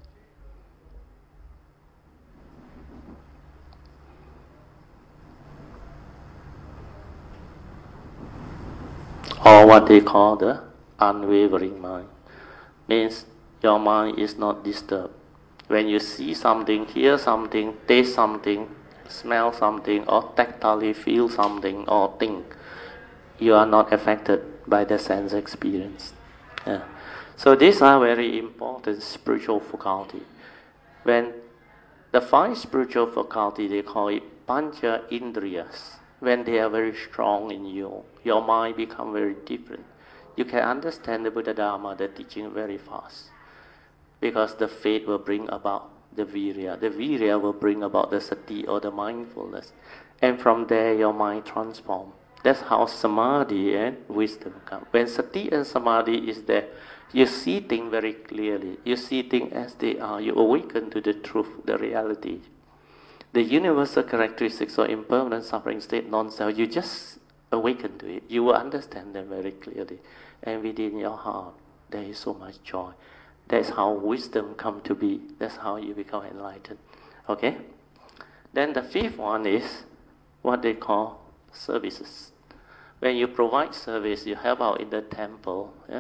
Or what they call the unwavering mind. Means your mind is not disturbed. When you see something, hear something, taste something, smell something, or tactily feel something, or think, you are not affected by the sense experience. Yeah. So these are very important spiritual faculty. When the five spiritual faculty, they call it pancha indriyas. When they are very strong in you, your mind becomes very different. You can understand the Buddha Dharma, the teaching, very fast. Because the faith will bring about the virya. The virya will bring about the sati or the mindfulness. And from there your mind transforms. That's how samadhi and wisdom come. When sati and samadhi is there, you see things very clearly. You see things as they are. You awaken to the truth, the reality. The universal characteristics of impermanent suffering state, non-self, you just awaken to it. You will understand them very clearly. And within your heart, there is so much joy. That's how wisdom come to be. That's how you become enlightened. Okay? Then the fifth one is what they call services. When you provide service, you help out in the temple. Yeah?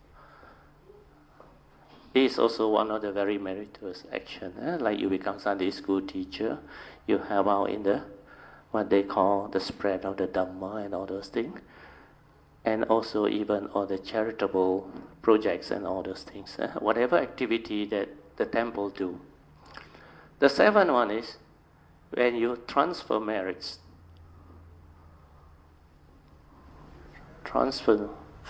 It is also one of the very meritorious actions. Eh? Like you become Sunday school teacher, you help out in the what they call the spread of the Dhamma and all those things, and also even all the charitable projects and all those things, uh, whatever activity that the temple do. The seventh one is when you transfer merits. Transfer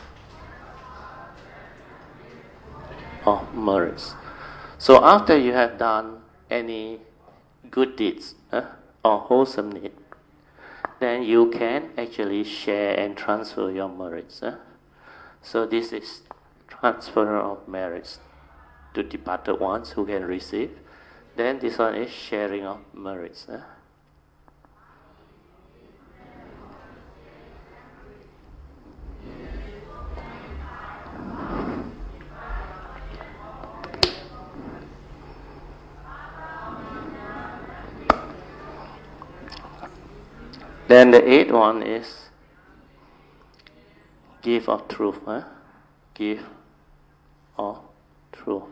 of merits. So after you have done any good deeds uh, or wholesome deed, then you can actually share and transfer your merits. Uh. So this is transfer of merits to departed ones who can receive. Then this one is sharing of merits. Uh. Then the eighth one is gift of truth. Huh? Gift of truth.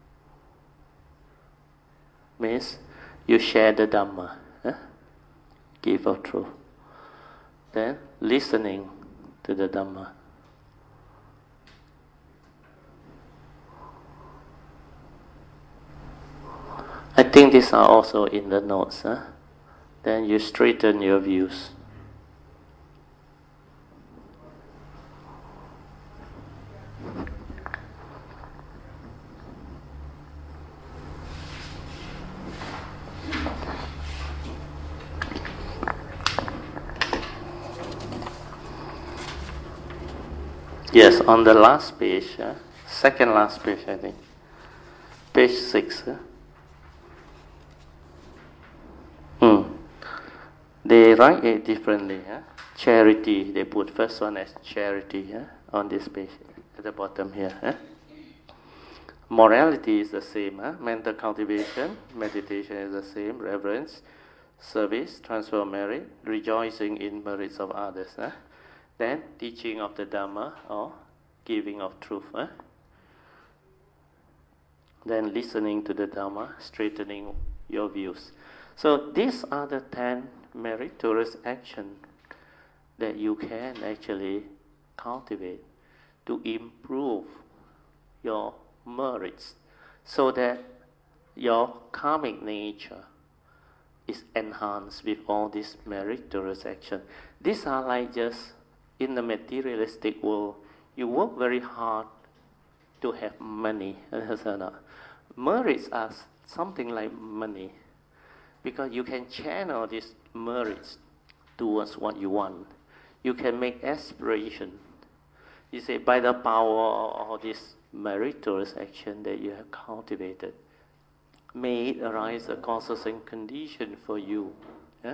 Means you share the Dhamma. Huh? Gift of truth. Then listening to the Dhamma. I think these are also in the notes. Huh? Then you straighten your views. Yes, on the last page, uh, second last page, I think, page six. Uh, hmm. They write it differently. Huh? Charity, they put first one as charity huh? on this page, at the bottom here. Huh? Morality is the same. Huh? Mental cultivation, meditation is the same. Reverence, service, transfer of merit, rejoicing in merits of others. Huh? Then teaching of the Dhamma or giving of truth. Huh? Then listening to the Dhamma, straightening your views. So these are the ten meritorious actions that you can actually cultivate to improve your merits so that your karmic nature is enhanced with all these meritorious actions. These are like just in the materialistic world, you work very hard to have money. Merits are something like money because you can channel these merits towards what you want. You can make aspiration. You say, by the power of all this meritorious action that you have cultivated, may it arise the causes and conditions for you yeah,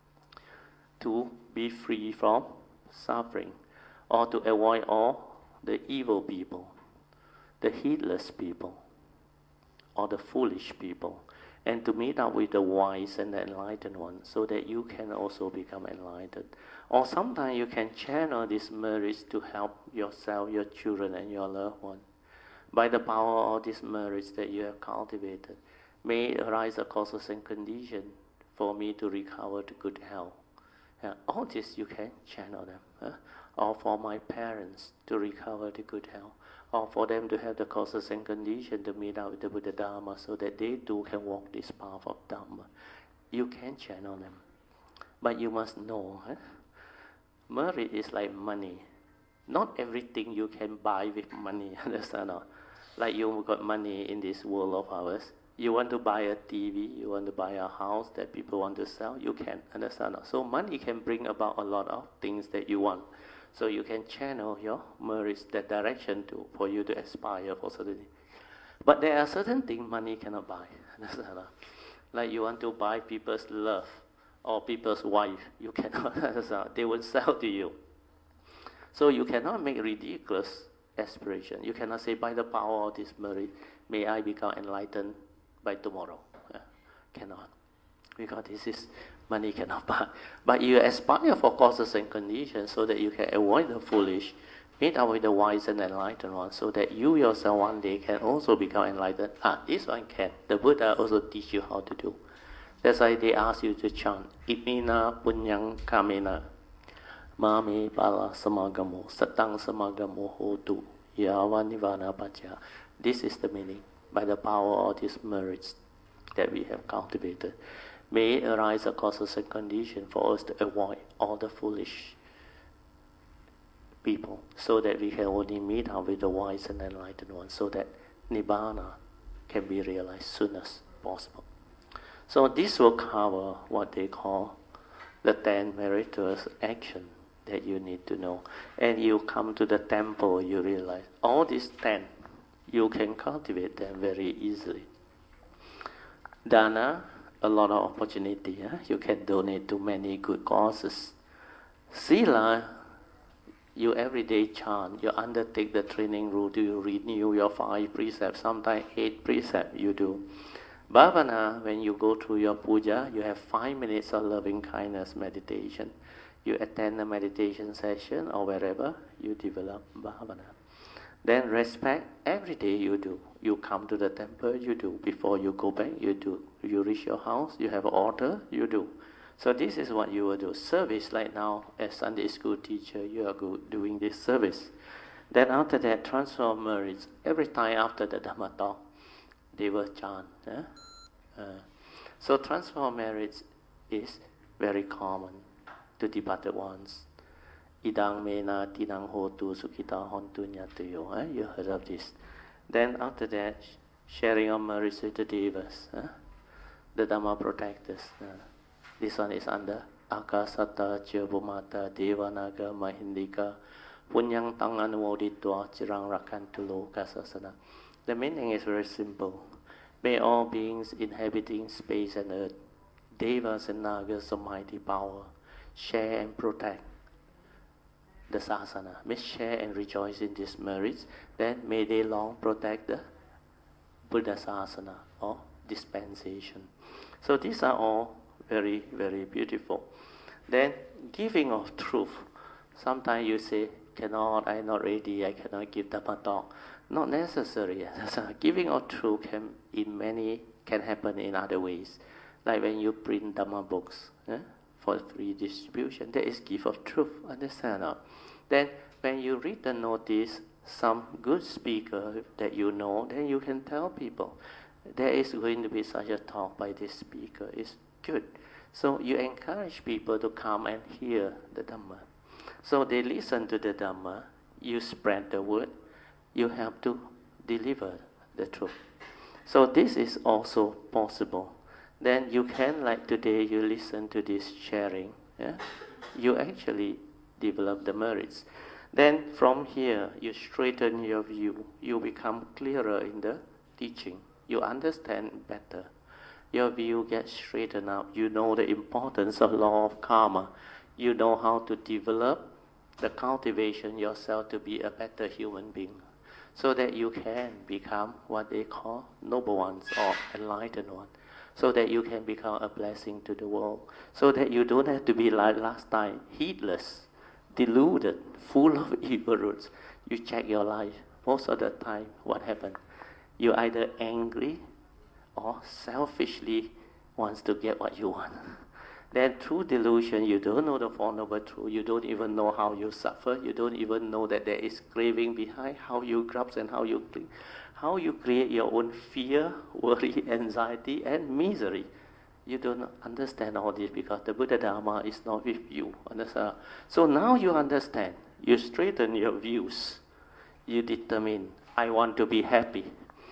to be free from suffering, or to avoid all the evil people, the heedless people, or the foolish people, and to meet up with the wise and the enlightened ones, so that you can also become enlightened. Or sometimes you can channel these merits to help yourself, your children, and your loved one. By the power of these merits that you have cultivated, may it arise the causes and conditions for me to recover to good health. Uh, all this you can channel them. Uh, or for my parents to recover to good health. Or for them to have the causes and conditions to meet up with the Buddha Dharma so that they too can walk this path of Dharma. You can channel them. But you must know, huh? Merit is like money. Not everything you can buy with money, understand or not? Like you got money in this world of ours. You want to buy a T V, you want to buy a house that people want to sell, you can, understand? So money can bring about a lot of things that you want. So you can channel your merits that direction to for you to aspire for certain things. But there are certain things money cannot buy, understand? Like you want to buy people's love or people's wife, you cannot, understand? They will sell to you. So you cannot make ridiculous aspiration. You cannot say, by the power of this merit, may I become enlightened by tomorrow. Yeah, cannot. Because this is money cannot buy. But you aspire for causes and conditions so that you can avoid the foolish, meet up with the wise and enlightened ones, so that you yourself one day can also become enlightened. Ah, this one can. The Buddha also teach you how to do. That's why they ask you to chant Imina Punyang Kamena Mami Pala Samagamo Satang Samagamo Hotu Yava Nivana Pacha. This is the meaning. By the power of these merits that we have cultivated, may it arise a causes and condition for us to avoid all the foolish people, so that we can only meet up with the wise and enlightened ones, so that Nibbana can be realized soon as possible. So this will cover what they call the ten meritorious action that you need to know. And you come to the temple, you realize all these ten, you can cultivate them very easily. Dana, a lot of opportunity. Huh? You can donate to many good causes. Sila, you everyday chant, you undertake the training route, you renew your five precepts, sometimes eight precepts you do. Bhavana, when you go through your puja, you have five minutes of loving kindness meditation. You attend a meditation session or wherever, you develop bhavana. Then respect, every day you do. You come to the temple, you do. Before you go back, you do. You reach your house, you have an altar, you do. So this is what you will do. Service, like now, as Sunday school teacher, you are doing this service. Then after that, transfer merits. Every time after the Dhamma talk, they will chant. Eh? Uh, so transfer merits is very common to departed ones. Idang mena tinang hotu sukita hontu nyatayo. Eh? You heard of this. Then after that, sharing of merits with the devas. Eh? The Dhamma protectors. Uh, this one is under Akasata Chirabhumata Devanaga Mahindika Punyang Tanganumoditwa Chirang Rakantulo Kasasana. The meaning is very simple. May all beings inhabiting space and earth, Devas and Nagas of mighty power, share and protect the sasana. May share and rejoice in these merits. Then may they long protect the Buddha sasana or dispensation. So these are all very, very beautiful. Then giving of truth. Sometimes you say, cannot, I'm not ready, I cannot give Dhamma talk. Not necessary. Giving of truth can in many can happen in other ways. Like when you print Dhamma books eh, for free distribution, that is gift of truth. Understand? Or? Then when you read the notice, some good speaker that you know, then you can tell people there is going to be such a talk by this speaker. It's good. So you encourage people to come and hear the Dhamma. So they listen to the Dhamma, you spread the word, you have to deliver the truth. So this is also possible. Then you can, like today, you listen to this sharing. Yeah? You actually develop the merits. Then from here, you straighten your view. You become clearer in the teaching. You understand better. Your view gets straightened up. You know the importance of law of karma. You know how to develop the cultivation yourself to be a better human being, so that you can become what they call noble ones or enlightened ones, so that you can become a blessing to the world, so that you don't have to be like last time, heedless, deluded, full of evil roots. You check your life, most of the time, what happened? You either angry or selfishly wants to get what you want. Then through delusion, you don't know the Four Noble Truths, you don't even know how you suffer, you don't even know that there is craving behind, how you grasp and how you cling, how you create your own fear, worry, anxiety, and misery. You don't understand all this because the Buddha Dharma is not with you. Understand? So now you understand, you straighten your views, you determine, I want to be happy.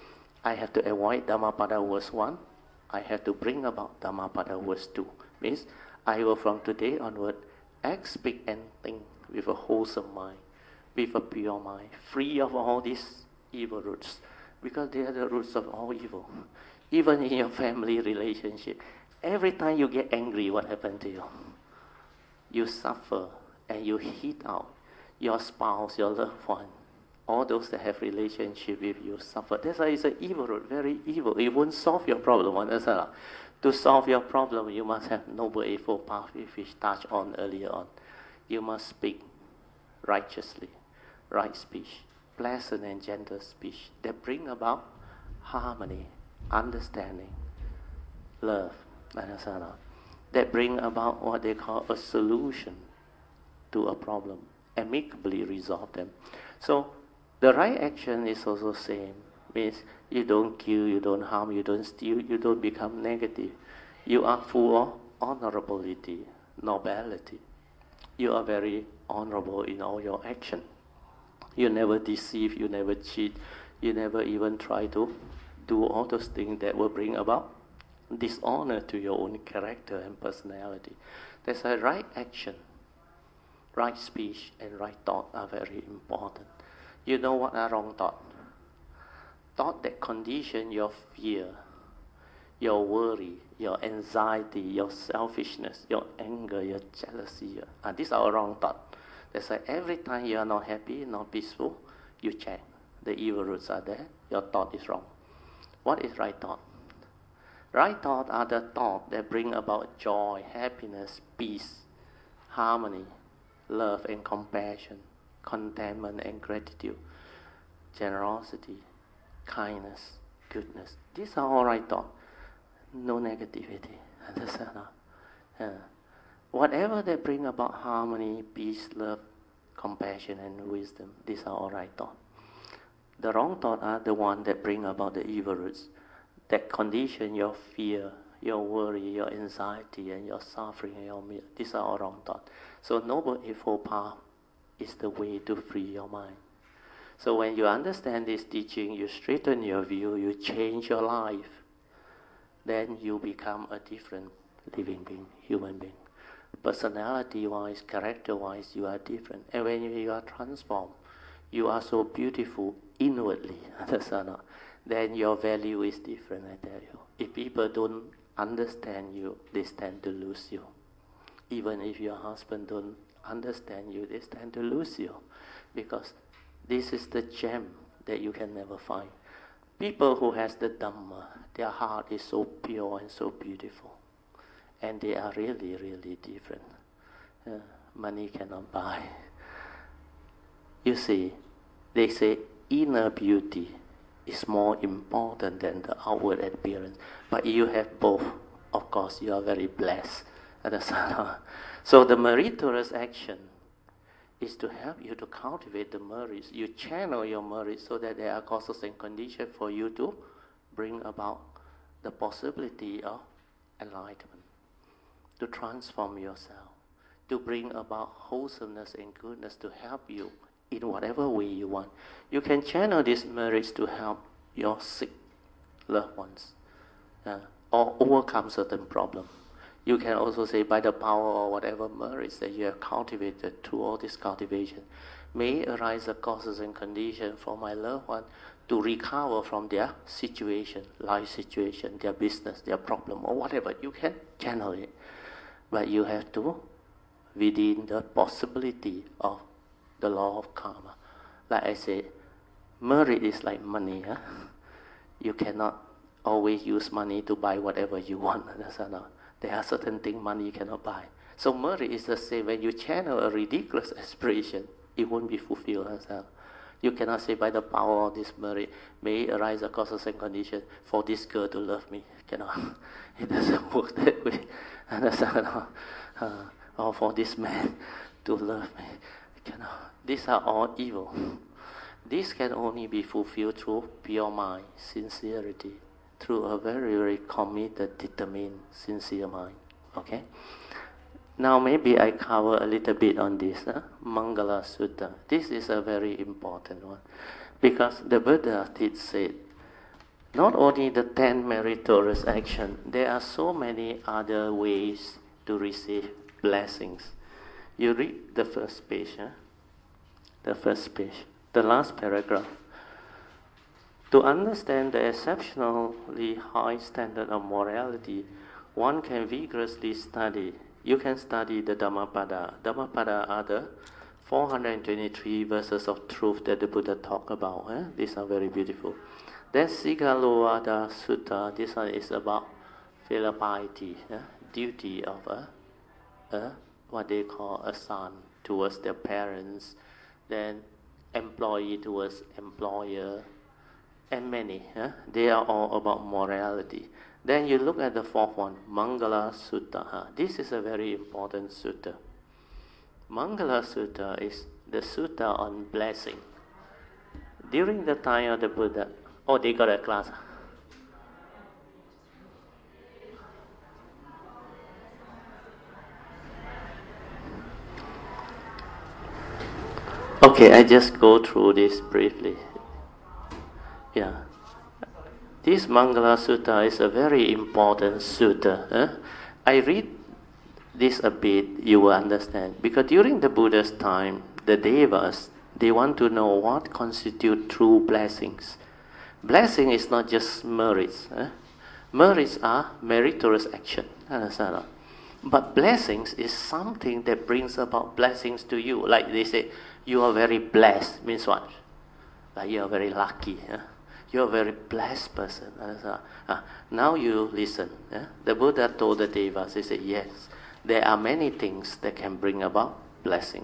I have to avoid Dhammapada verse one, I have to bring about Dhammapada verse two. Means I will from today onward act, speak and think with a wholesome mind, with a pure mind, free of all these evil roots, because they are the roots of all evil. Even in your family relationship, every time you get angry, what happens to you? You suffer and you hit out your spouse, your loved one. All those that have relationship with you suffer. That's why it's an evil root, very evil. It won't solve your problem. Understand? To solve your problem, you must have Noble Eightfold Path, which we touched on earlier on. You must speak righteously, right speech, pleasant and gentle speech that bring about harmony, understanding, love, Understand? That bring about what they call a solution to a problem, amicably resolve them. So the right action is also same. Means you don't kill, you don't harm, you don't steal, you don't become negative. You are full of honorability, nobility. You are very honorable in all your action. You never deceive, you never cheat, you never even try to do all those things that will bring about dishonor to your own character and personality. That's a right action. Right speech and right thought are very important. You know what are wrong thought? Thought that condition your fear, your worry, your anxiety, your selfishness, your anger, your jealousy. Uh, these are all wrong thought. That's why every time you are not happy, not peaceful, you check. The evil roots are there. Your thought is wrong. What is right thought? Right thought are the thoughts that bring about joy, happiness, peace, harmony, love and compassion, contentment and gratitude, generosity, kindness, goodness. These are all right thoughts. No negativity. Understand? Yeah. Whatever that bring about harmony, peace, love, compassion and wisdom, these are all right thoughts. The wrong thoughts are the ones that bring about the evil roots, that condition your fear, your worry, your anxiety, and your suffering, and your misery. These are all wrong thoughts. So Noble Eightfold Path is the way to free your mind. So when you understand this teaching, you straighten your view, you change your life, then you become a different living being, human being. Personality-wise, character-wise, you are different. And when you are transformed, you are so beautiful inwardly, understand? Then your value is different, I tell you. If people don't understand you, they stand to lose you. Even if your husband don't understand you, they stand to lose you. Because this is the gem that you can never find. People who has the Dhamma, their heart is so pure and so beautiful. And they are really, really different. Uh, money cannot buy. You see, they say inner beauty is more important than the outward appearance. But you have both. Of course, you are very blessed. Understand? So the meritorious action is to help you to cultivate the merits. You channel your merits so that there are causes and conditions for you to bring about the possibility of enlightenment, to transform yourself, to bring about wholesomeness and goodness to help you in whatever way you want. You can channel these merits to help your sick loved ones uh, or overcome certain problems. You can also say by the power or whatever merits that you have cultivated through all this cultivation, may arise the causes and conditions for my loved one to recover from their situation, life situation, their business, their problem or whatever. You can channel it. But you have to within the possibility of the law of karma. Like I say, merit is like money. Huh? You cannot always use money to buy whatever you want. Understand? There are certain things money cannot buy. So merit is the same. When you channel a ridiculous aspiration, it won't be fulfilled. Understand? You cannot say by the power of this merit, may arise a causes and conditions for this girl to love me. Cannot. It doesn't work that way. Understand? Uh, or for this man to love me. Cannot. These are all evil. This can only be fulfilled through pure mind, sincerity, through a very, very committed, determined, sincere mind. Okay? Now maybe I cover a little bit on this, huh? Mangala Sutta. This is a very important one. Because the Buddha did say, not only the ten meritorious actions, there are so many other ways to receive blessings. You read the first page, huh? The first page, the last paragraph. To understand the exceptionally high standard of morality, one can vigorously study. You can study the Dhammapada. Dhammapada are the four hundred twenty-three verses of truth that the Buddha talked about. Eh? These are very beautiful. Then Sigalovada Sutta, this one is about filial piety, eh? Duty of a, a, what they call a son towards their parents, then employee towards employer, and many. Eh? They are all about morality. Then you look at the fourth one, Mangala Sutta. This is a very important sutta. Mangala Sutta is the sutta on blessing. During the time of the Buddha, oh, they got a class. Okay, I just go through this briefly. Yeah. This Mangala Sutta is a very important sutta. Huh? I read this a bit, you will understand. Because during the Buddha's time, the Devas, they want to know what constitute true blessings. Blessing is not just merits. Huh? Merits are meritorious action. Understand? But blessings is something that brings about blessings to you. Like they say, you are very blessed. Means what? Like you are very lucky. Huh? You're a very blessed person. Uh, now you listen. Yeah? The Buddha told the Devas, he said, yes, there are many things that can bring about blessing.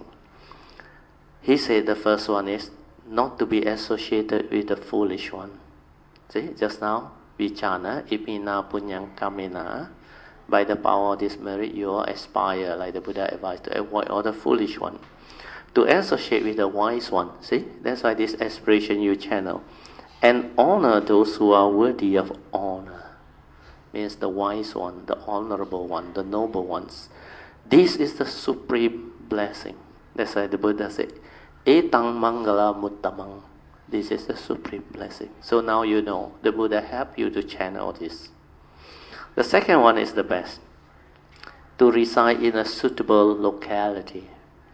He said the first one is not to be associated with the foolish one. See, just now, vichana, ipina punyang kamena. By the power of this merit, you will aspire, like the Buddha advised, to avoid all the foolish one. To associate with the wise one. See, that's why this aspiration you channel. And honor those who are worthy of honor. Means the wise one, the honorable one, the noble ones. This is the supreme blessing. That's why the Buddha said, Etang mangala muttamang. This is the supreme blessing. So now you know, the Buddha helped you to channel this. The second one is the best. To reside in a suitable locality.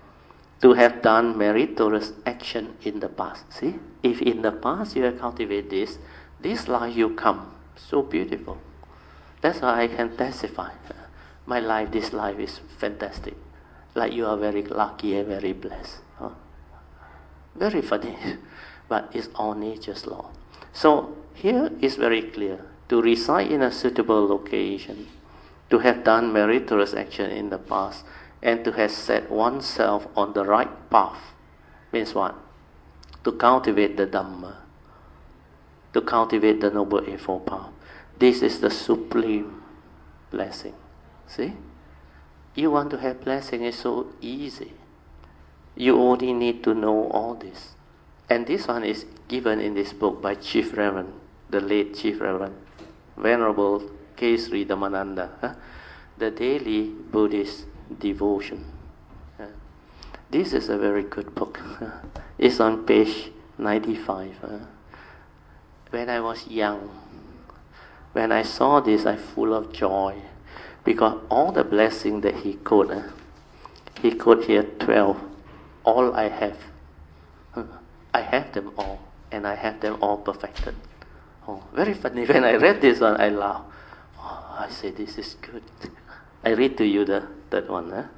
To have done meritorious action in the past. See, if in the past you have cultivated this, this life you come so beautiful. That's why I can testify. My life, this life is fantastic. Like you are very lucky and very blessed. Huh? Very funny, but it's all nature's law. So here is very clear. To reside in a suitable location, to have done meritorious action in the past, and to have set oneself on the right path. Means what? To cultivate the Dhamma. To cultivate the Noble Eightfold Path. This is the supreme blessing. See? You want to have blessing, it's so easy. You only need to know all this. And this one is given in this book by Chief Reverend, the late Chief Reverend, Venerable K. Sri Dhammananda. Huh? The Daily Buddhist Devotion. Uh, this is a very good book. Uh, it's on page ninety-five. Uh, when I was young, when I saw this, I full of joy, because all the blessing that he quote, uh, he quote here twelve. All I have, uh, I have them all, and I have them all perfected. Oh, very funny. When I read this one, I laugh. Oh, I say this is good. I read to you the third one. Eh?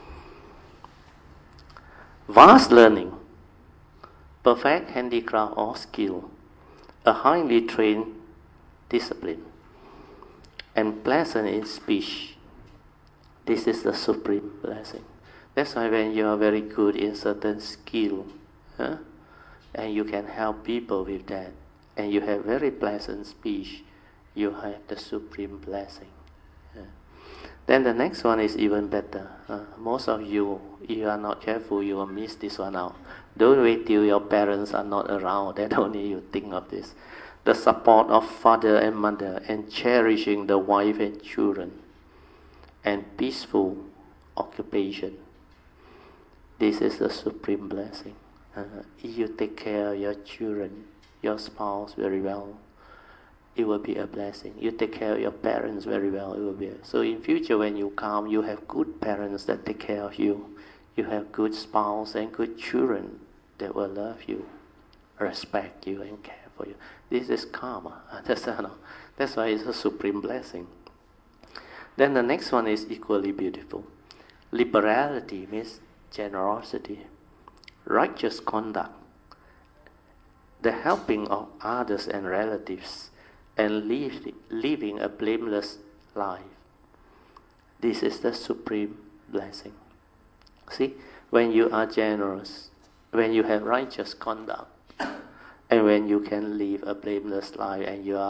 Vast learning, perfect handicraft or skill, a highly trained discipline, and pleasant in speech. This is the supreme blessing. That's why when you are very good in certain skill, eh? and you can help people with that, and you have very pleasant speech, you have the supreme blessing. Yeah. Then the next one is even better. Uh, most of you, if you are not careful, you will miss this one out. Don't wait till your parents are not around, then only you think of this. The support of father and mother, and cherishing the wife and children, and peaceful occupation. This is the supreme blessing. Uh, if you take care of your children, your spouse very well, it will be a blessing. You take care of your parents very well, it will be. A, so in future when you come, you have good parents that take care of you. You have good spouse and good children that will love you, respect you and care for you. This is karma. That's, that's why it's a supreme blessing. Then the next one is equally beautiful. Liberality means generosity, righteous conduct, the helping of others and relatives, and live, living a blameless life. This is the supreme blessing. See, when you are generous, when you have righteous conduct, and when you can live a blameless life and you are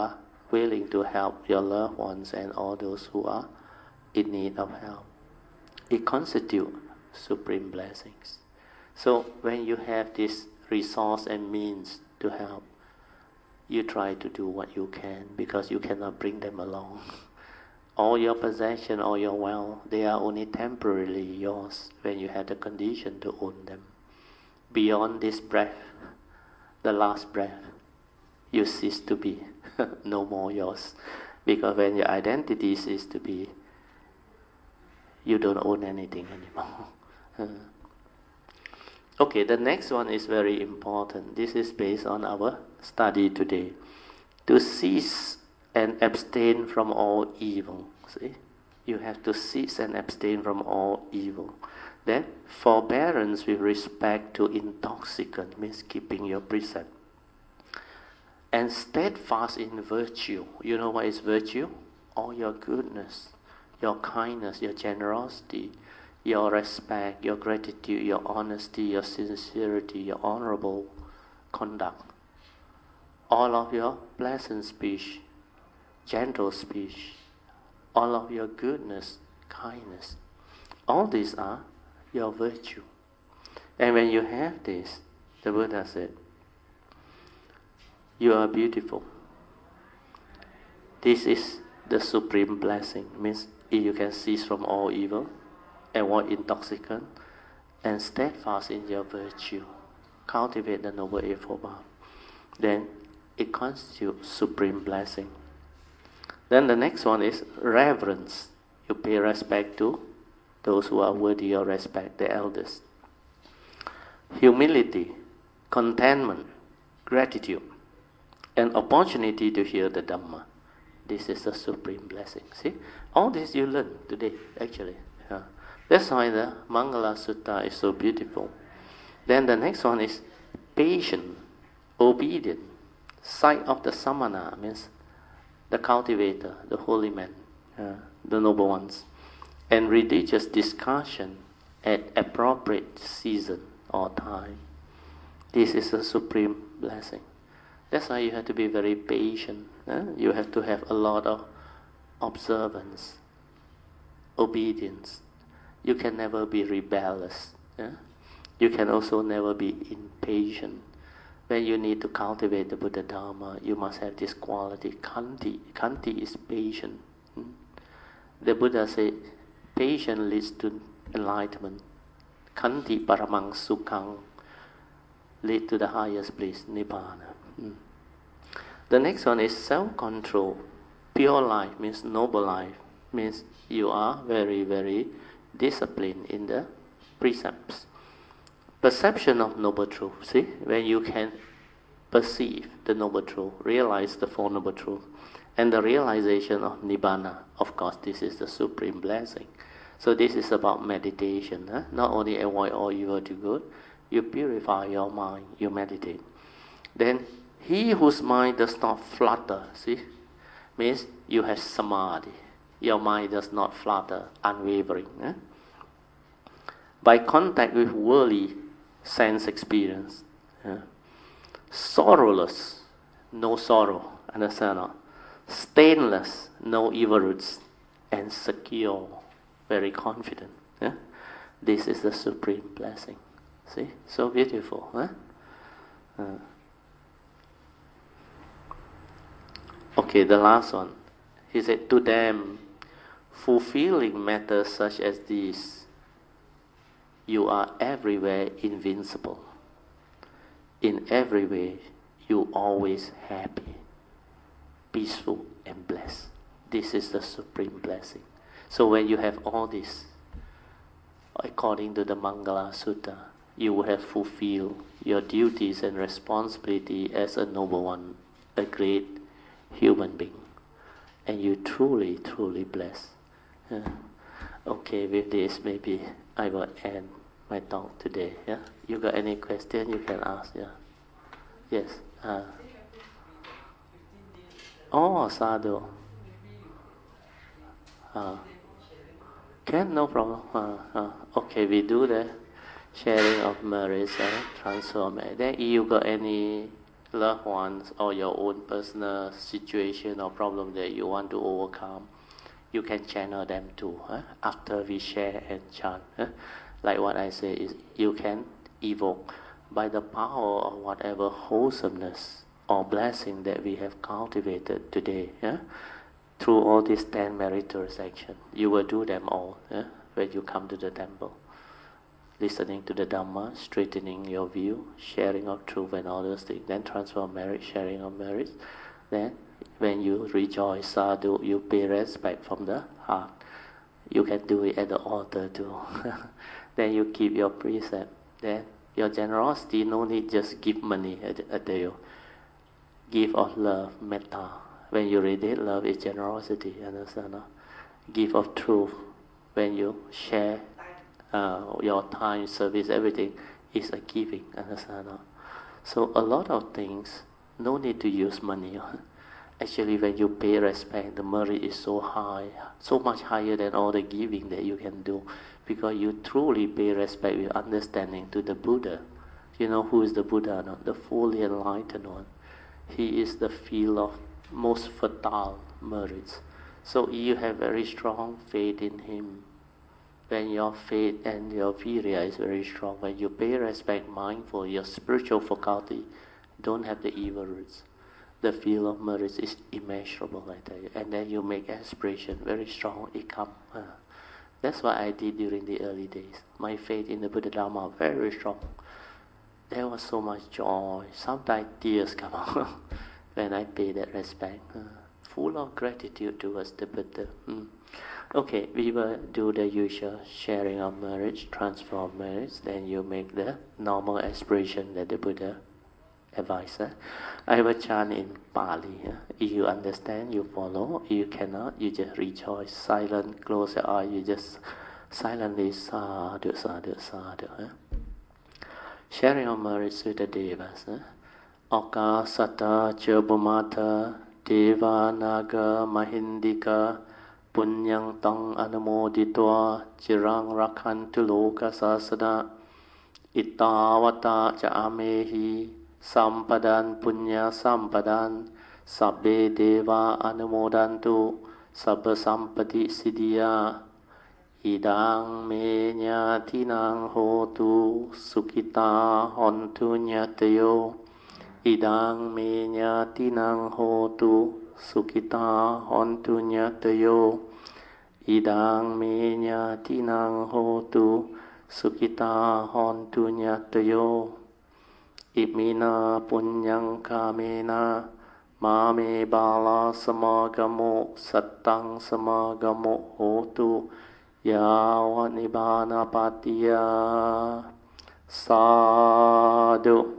willing to help your loved ones and all those who are in need of help. It constitutes supreme blessings. So when you have this resource and means to help, you try to do what you can, because you cannot bring them along. All your possession, all your wealth, they are only temporarily yours when you have the condition to own them. Beyond this breath, the last breath, you cease to be no more yours. Because when your identity ceases to be, you don't own anything anymore. Okay, the next one is very important. This is based on our study today. To cease and abstain from all evil. See? You have to cease and abstain from all evil. Then, forbearance with respect to intoxicant means keeping your precept. And steadfast in virtue. You know what is virtue? All your goodness, your kindness, your generosity, your respect, your gratitude, your honesty, your sincerity, your honorable conduct. All of your pleasant speech, gentle speech, all of your goodness, kindness. All these are your virtue. And when you have this, the Buddha said, you are beautiful. This is the supreme blessing. Means you can cease from all evil, avoid intoxicant, and steadfast in your virtue. Cultivate the Noble Eightfold Path. Then it constitutes supreme blessing. Then the next one is reverence. You pay respect to those who are worthy of respect, the elders. Humility, contentment, gratitude, and opportunity to hear the Dhamma. This is the supreme blessing. See, all this you learn today, actually. Yeah. That's why the Mangala Sutta is so beautiful. Then the next one is patient, obedient. Sight of the Samana means the cultivator, the holy man, uh, the noble ones. And religious discussion at appropriate season or time. This is a supreme blessing. That's why you have to be very patient. Eh? You have to have a lot of observance, obedience. You can never be rebellious. Eh? You can also never be impatient. When you need to cultivate the Buddha Dharma, you must have this quality. Khanti. Khanti is patient. Hmm? The Buddha said, patience leads to enlightenment. Khanti paramang sukhang, lead to the highest bliss, Nibbana. Hmm. The next one is self-control. Pure life means noble life. Means you are very, very disciplined in the precepts. Perception of noble truth. See, when you can perceive the noble truth, realize the Four Noble Truths, and the realization of Nibbana, of course, this is the supreme blessing. So this is about meditation. Huh? Not only avoid all evil to good, you purify your mind, you meditate. Then, he whose mind does not flutter, see, means you have samadhi. Your mind does not flutter, unwavering. Eh? By contact with worldly sense experience. Eh? Sorrowless, no sorrow, understand or not? Stainless, no evil roots, and secure, very confident. Eh? This is the supreme blessing. See, so beautiful. Eh? Uh. Okay, the last one. He said, to them, fulfilling matters such as these, you are everywhere invincible. In every way, you always happy, peaceful, and blessed. This is the supreme blessing. So when you have all this, according to the Mangala Sutta, you will have fulfilled your duties and responsibility as a noble one, a great human being. And you truly, truly blessed. Yeah. Okay, with this, maybe I will end my talk today. Yeah, you got any question you can ask? Yeah, yes. Uh. Oh, sadhu. Uh. Can no problem. Uh, uh. Okay, we do the sharing of merits and transform. Then you got any loved ones or your own personal situation or problem that you want to overcome, you can channel them too. Huh? After we share and chant, huh? Like what I say is, you can evoke by the power of whatever wholesomeness or blessing that we have cultivated today. Yeah? Through all these ten meritorious actions, you will do them all yeah? When you come to the temple. Listening to the Dhamma, straightening your view, sharing of truth and all those things, then transfer merit, sharing of merit. Then when you rejoice, sadhu, you pay respect from the heart. You can do it at the altar too. Then you keep your precept. Then your generosity, no need just give money at a day. Give of love, metta. When you radiate love, is generosity, understand? No? Give of truth. When you share uh, your time, service, everything is a giving, understand? No? So a lot of things, no need to use money. Actually, when you pay respect, the merit is so high, so much higher than all the giving that you can do, because you truly pay respect with understanding to the Buddha. You know who is the Buddha? No? The fully enlightened one. He is the field of most fertile merits. So you have very strong faith in him. When your faith and your virya is very strong, when you pay respect, mindful, your spiritual faculty don't have the evil roots. The field of merits is immeasurable, I tell you. And then you make aspiration very strong, it comes. Uh, that's what I did during the early days. My faith in the Buddha Dharma very strong. There was so much joy. Sometimes tears come out when I pay that respect. Uh, full of gratitude towards the Buddha. Mm. Okay, we will do the usual sharing of merits, transfer of merits. Then you make the normal aspiration that the Buddha advisor. I will chant in Pali. If you understand, you follow. If you cannot, you just rejoice. Silent, close your eyes. You just silently sadhu, sadhu, sadhu. Sharing our merits with the devas. Akasata Chabumata Deva Naga Mahindika Punyang Tang Anamoditwa Jirang Rakhantu Loka Sasana Itawata Cha Amehi Sampadan Punya Sampadan Sabbe Deva Anumodantu Sabba Sampati Siddhya Idang Me Nyatinang Hotu Sukita Hontu Nyatayo Idang Me Nyatinang Hotu Sukita Hontu Nyatayo Idang Me Nyatinang Hotu Sukita Hontu Nyatayo Imina Punyang Kamena Mame Bala Samagamo Sattang Samagamo Hotu Yawa Nibbana Patiya Sadhu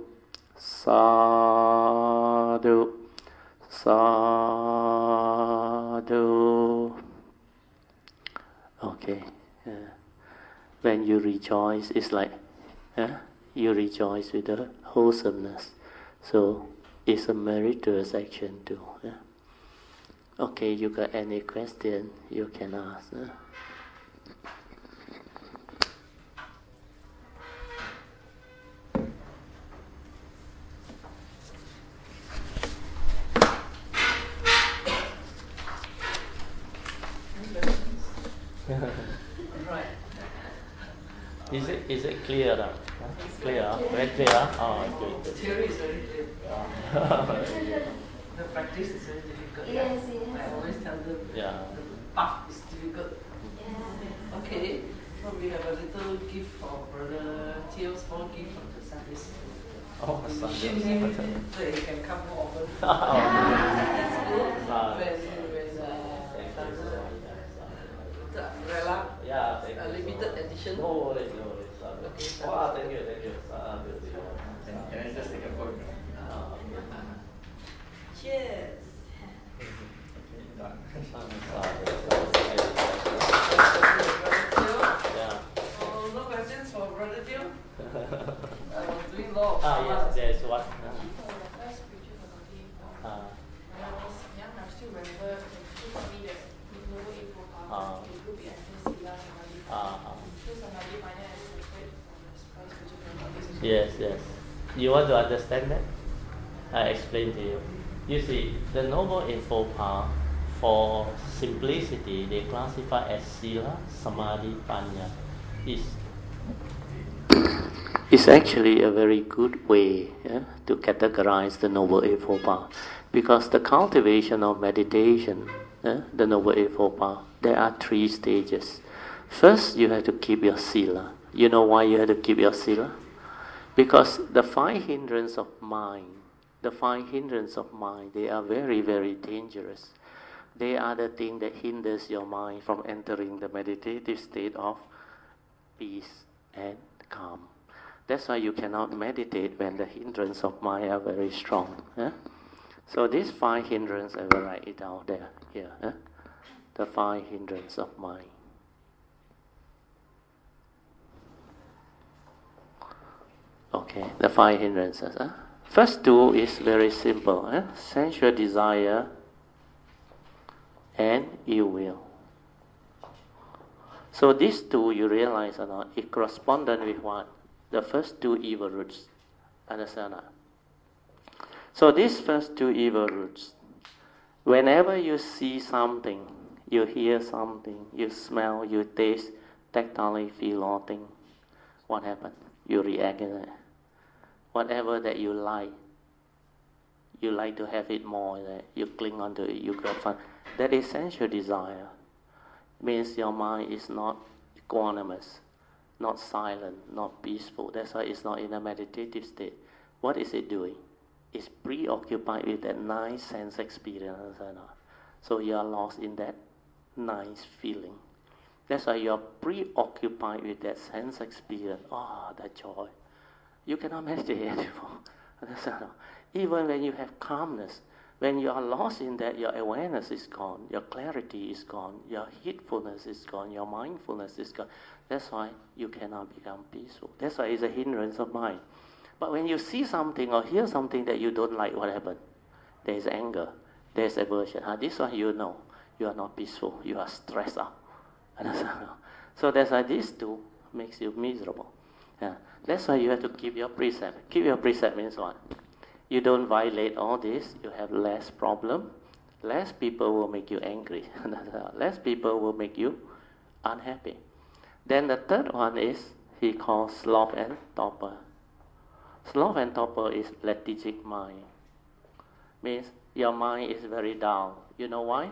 Sadhu Sadhu. Okay. Uh, when you rejoice, it's like uh, you rejoice with the wholesomeness. So it's a meritorious action too. Yeah? Okay, you got any question, you can ask. Uh? Right. Is it is it clear now? Huh? Clear? Clear? Very clear? Oh, good. The theory is very clear. Yeah. The practice is very difficult. Yes, yes. I always tell them Yeah. the path is difficult. Yeah. Okay, so we have a little gift for Brother Teo's small gift from the Sunday school. Oh, We Sunday wish him school. that he can come more often. Oh. That's good. Ah. When, when uh, Thank you so much. the umbrella, Yeah, thank a you. limited edition. No worries, no worries. Okay. Oh, thank you, thank you. Sadhu. Can I just take a photo? Ah, Cheers. Done. Sadhu, Brother Teo. Yeah. Oh, no questions for Brother Teo? I was doing law of Ah, yes, Samas. there is one. First spiritual faculty, um, Ah, when I was young, I still remember when she told me that Noble Eight Four Ah. Power, the group is Sila Samadhi. ah, ah. So Samadhi Panya is separate from the first spiritual faculty. Yes, yes. You want to understand that? I explain to you. You see, the Noble Eightfold Path, for simplicity, they classify as Sila, Samadhi, Panya. It's, it's actually a very good way yeah, to categorize the Noble Eightfold Path. Because the cultivation of meditation, yeah, the Noble Eightfold Path, there are three stages. First, you have to keep your Sila. You know why you have to keep your Sila? Because the five hindrances of mind, the five hindrances of mind, they are very, very dangerous. They are the thing that hinders your mind from entering the meditative state of peace and calm. That's why you cannot meditate when the hindrances of mind are very strong. Eh? So these five hindrances, I will write it down there, here. Eh? The five hindrances of mind. Okay, the five hindrances. Eh? First two is very simple. Eh? Sensual desire and ill will. So these two, you realize or not, it correspondent with what? The first two evil roots. Understand that? So these first two evil roots, whenever you see something, you hear something, you smell, you taste, tactily feel all things, what happens? You react in it. Whatever that you like, you like to have it more, you cling onto it, you grab fun. That is sensual desire. Means your mind is not equanimous, not silent, not peaceful. That's why it's not in a meditative state. What is it doing? It's preoccupied with that nice sense experience. So you are lost in that nice feeling. That's why you are preoccupied with that sense experience. Ah, oh, that joy. You cannot meditate anymore. Even when you have calmness, when you are lost in that, your awareness is gone, your clarity is gone, your heedfulness is gone, your mindfulness is gone. That's why you cannot become peaceful. That's why it's a hindrance of mind. But when you see something or hear something that you don't like, what happens? There is anger, there is aversion. Ah, this one you know, you are not peaceful, you are stressed out. So that's why these two makes you miserable. Yeah. That's why you have to keep your precept. Keep your precept means what? You don't violate all this, you have less problem. Less people will make you angry. Less people will make you unhappy. Then the third one is, he calls sloth and torpor. Sloth and torpor is lethargic mind. Means your mind is very dull. You know why?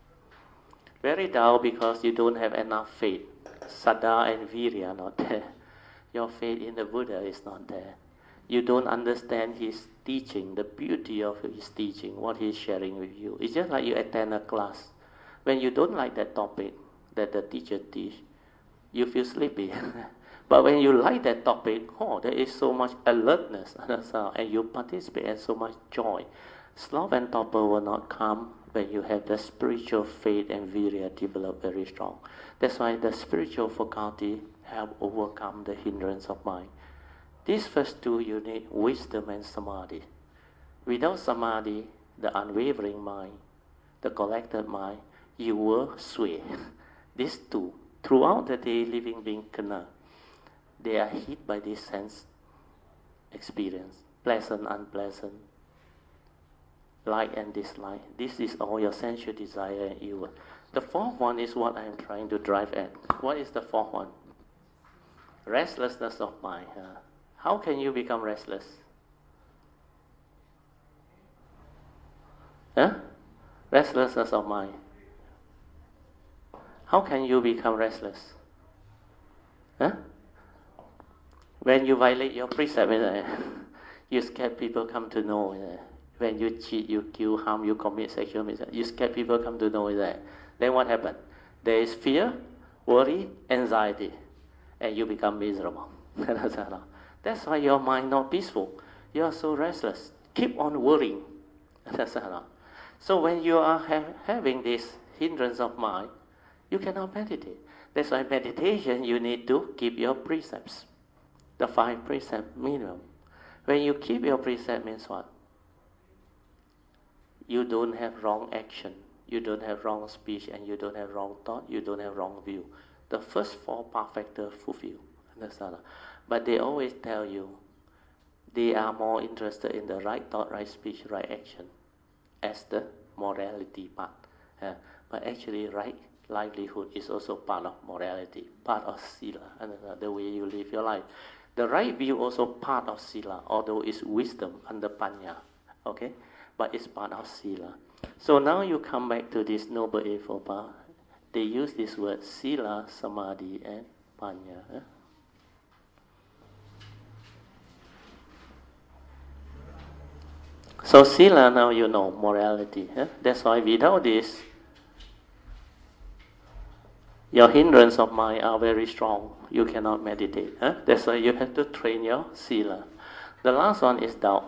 Very dull because you don't have enough faith. Saddha and virya are not there. Your faith in the Buddha is not there. You don't understand his teaching, the beauty of his teaching, what he's sharing with you. It's just like you attend a class. When you don't like that topic that the teacher teach, you feel sleepy. But when you like that topic, oh, there is so much alertness, and you participate and so much joy. Sloth and torpor will not come when you have the spiritual faith and virya develop very strong. That's why the spiritual faculty help overcome the hindrance of mind. These first two, you need wisdom and samadhi. Without samadhi, the unwavering mind, the collected mind, you will sway. These two, throughout the day, living being kena, they are hit by this sense experience, pleasant, unpleasant, like and dislike. This is all your sensual desire and evil. The fourth one is what I am trying to drive at. What is the fourth one? Restlessness of mind. Uh, how can you become restless? Huh? Restlessness of mind. How can you become restless? Huh? When you violate your precept, you scare people come to know. When you cheat, you kill, harm, you commit sexual misdemeanor, you scare people come to know that. Then what happens? There is fear, worry, anxiety, and you become miserable. That's why your mind not peaceful. You are so restless. Keep on worrying. So when you are ha- having this hindrance of mind, you cannot meditate. That's why meditation, you need to keep your precepts. The five precepts minimum. When you keep your precept means what? You don't have wrong action, you don't have wrong speech, and you don't have wrong thought, you don't have wrong view. The first four path factors fulfill. Understand? But they always tell you, they are more interested in the right thought, right speech, right action as the morality part. Uh, but actually, right livelihood is also part of morality, part of sila, and uh, the way you live your life. The right view also part of sila, although it's wisdom under panya, okay? But it's part of sila. So now you come back to this Noble Eightfold Path. They use this word sila, samadhi, and panya. Eh? So sila, now you know, morality. Eh? That's why without this, your hindrance of mind are very strong. You cannot meditate. Eh? That's why you have to train your sila. The last one is doubt.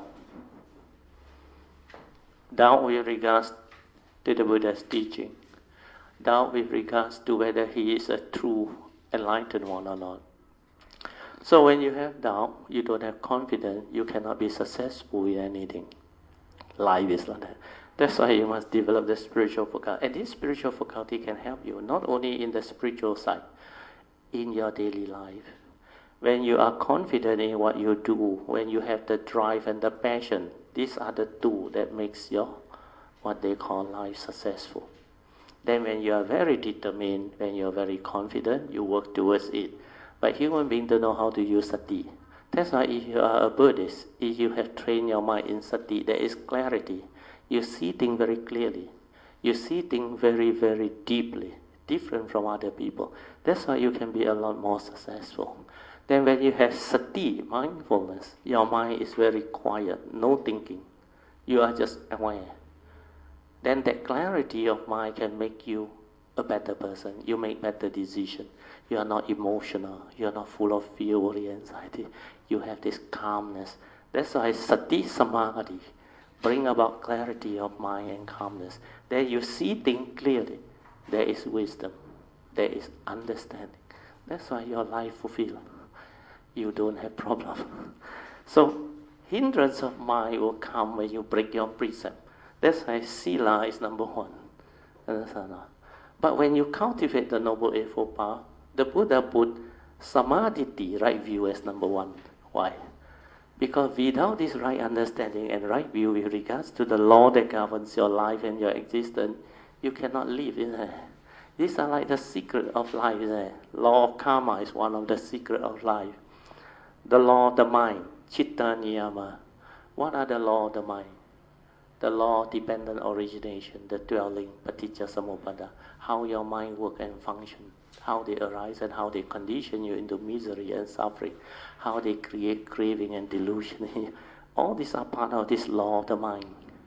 Doubt with regards to the Buddha's teaching. Doubt with regards to whether he is a true enlightened one or not. So when you have doubt, you don't have confidence, you cannot be successful in anything. Life is like that. That's why you must develop the spiritual faculty. And this spiritual faculty can help you not only in the spiritual side, in your daily life. When you are confident in what you do, when you have the drive and the passion, these are the two that makes your, what they call life successful. Then when you are very determined, when you are very confident, you work towards it. But human beings don't know how to use sati. That's why if you are a Buddhist, if you have trained your mind in sati, there is clarity. You see things very clearly. You see things very, very deeply, different from other people. That's why you can be a lot more successful. Then when you have sati, mindfulness, your mind is very quiet, no thinking. You are just aware. Then that clarity of mind can make you a better person. You make better decisions. You are not emotional. You are not full of fear, worry, anxiety. You have this calmness. That's why sati samadhi bring about clarity of mind and calmness. Then you see things clearly. There is wisdom. There is understanding. That's why your life fulfilled. You don't have problem. So hindrance of mind will come when you break your precept. That's why sila is number one. Understand? But when you cultivate the Noble Eightfold Path, the Buddha put samadhi, right view, as number one. Why? Because without this right understanding and right view with regards to the law that governs your life and your existence, you cannot live in it. These are like the secret of life. Isn't it? Law of karma is one of the secret of life. The law of the mind, chitta niyama. What are the law of the mind? The law of dependent origination, the dwelling, paticca samuppada. How your mind work and function, how they arise and how they condition you into misery and suffering, how they create craving and delusion. All these are part of this law of the mind.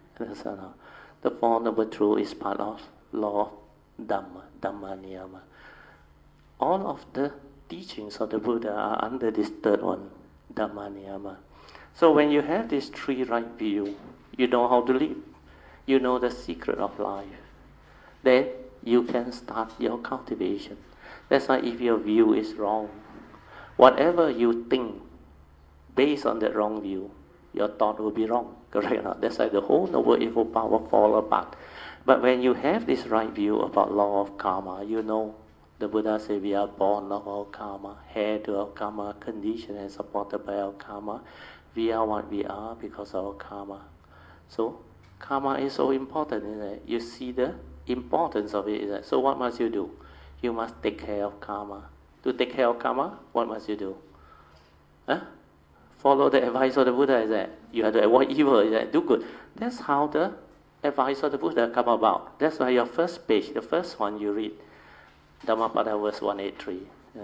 The Four Noble Truths is part of law of Dhamma, Dhamma Niyama. All of the teachings of the Buddha are under this third one, Dhamma Niyama. So when you have this three right view, you know how to live. You know the secret of life. Then you can start your cultivation. That's why if your view is wrong, whatever you think based on that wrong view, your thought will be wrong. Correct or not? That's why the whole Noble Eightfold Path will fall apart. But when you have this right view about law of karma, you know the Buddha said we are born of our karma, heir to our karma, conditioned and supported by our karma. We are what we are because of our karma. So karma is so important, isn't it? You see the importance of it, isn't it? So what must you do? You must take care of karma. To take care of karma, what must you do? Huh? Follow the advice of the Buddha, is that? You have to avoid evil, is that? Do good. That's how the advice of the Buddha come about. That's why your first page, the first one you read, Dhammapada verse one eighty-three. Yeah.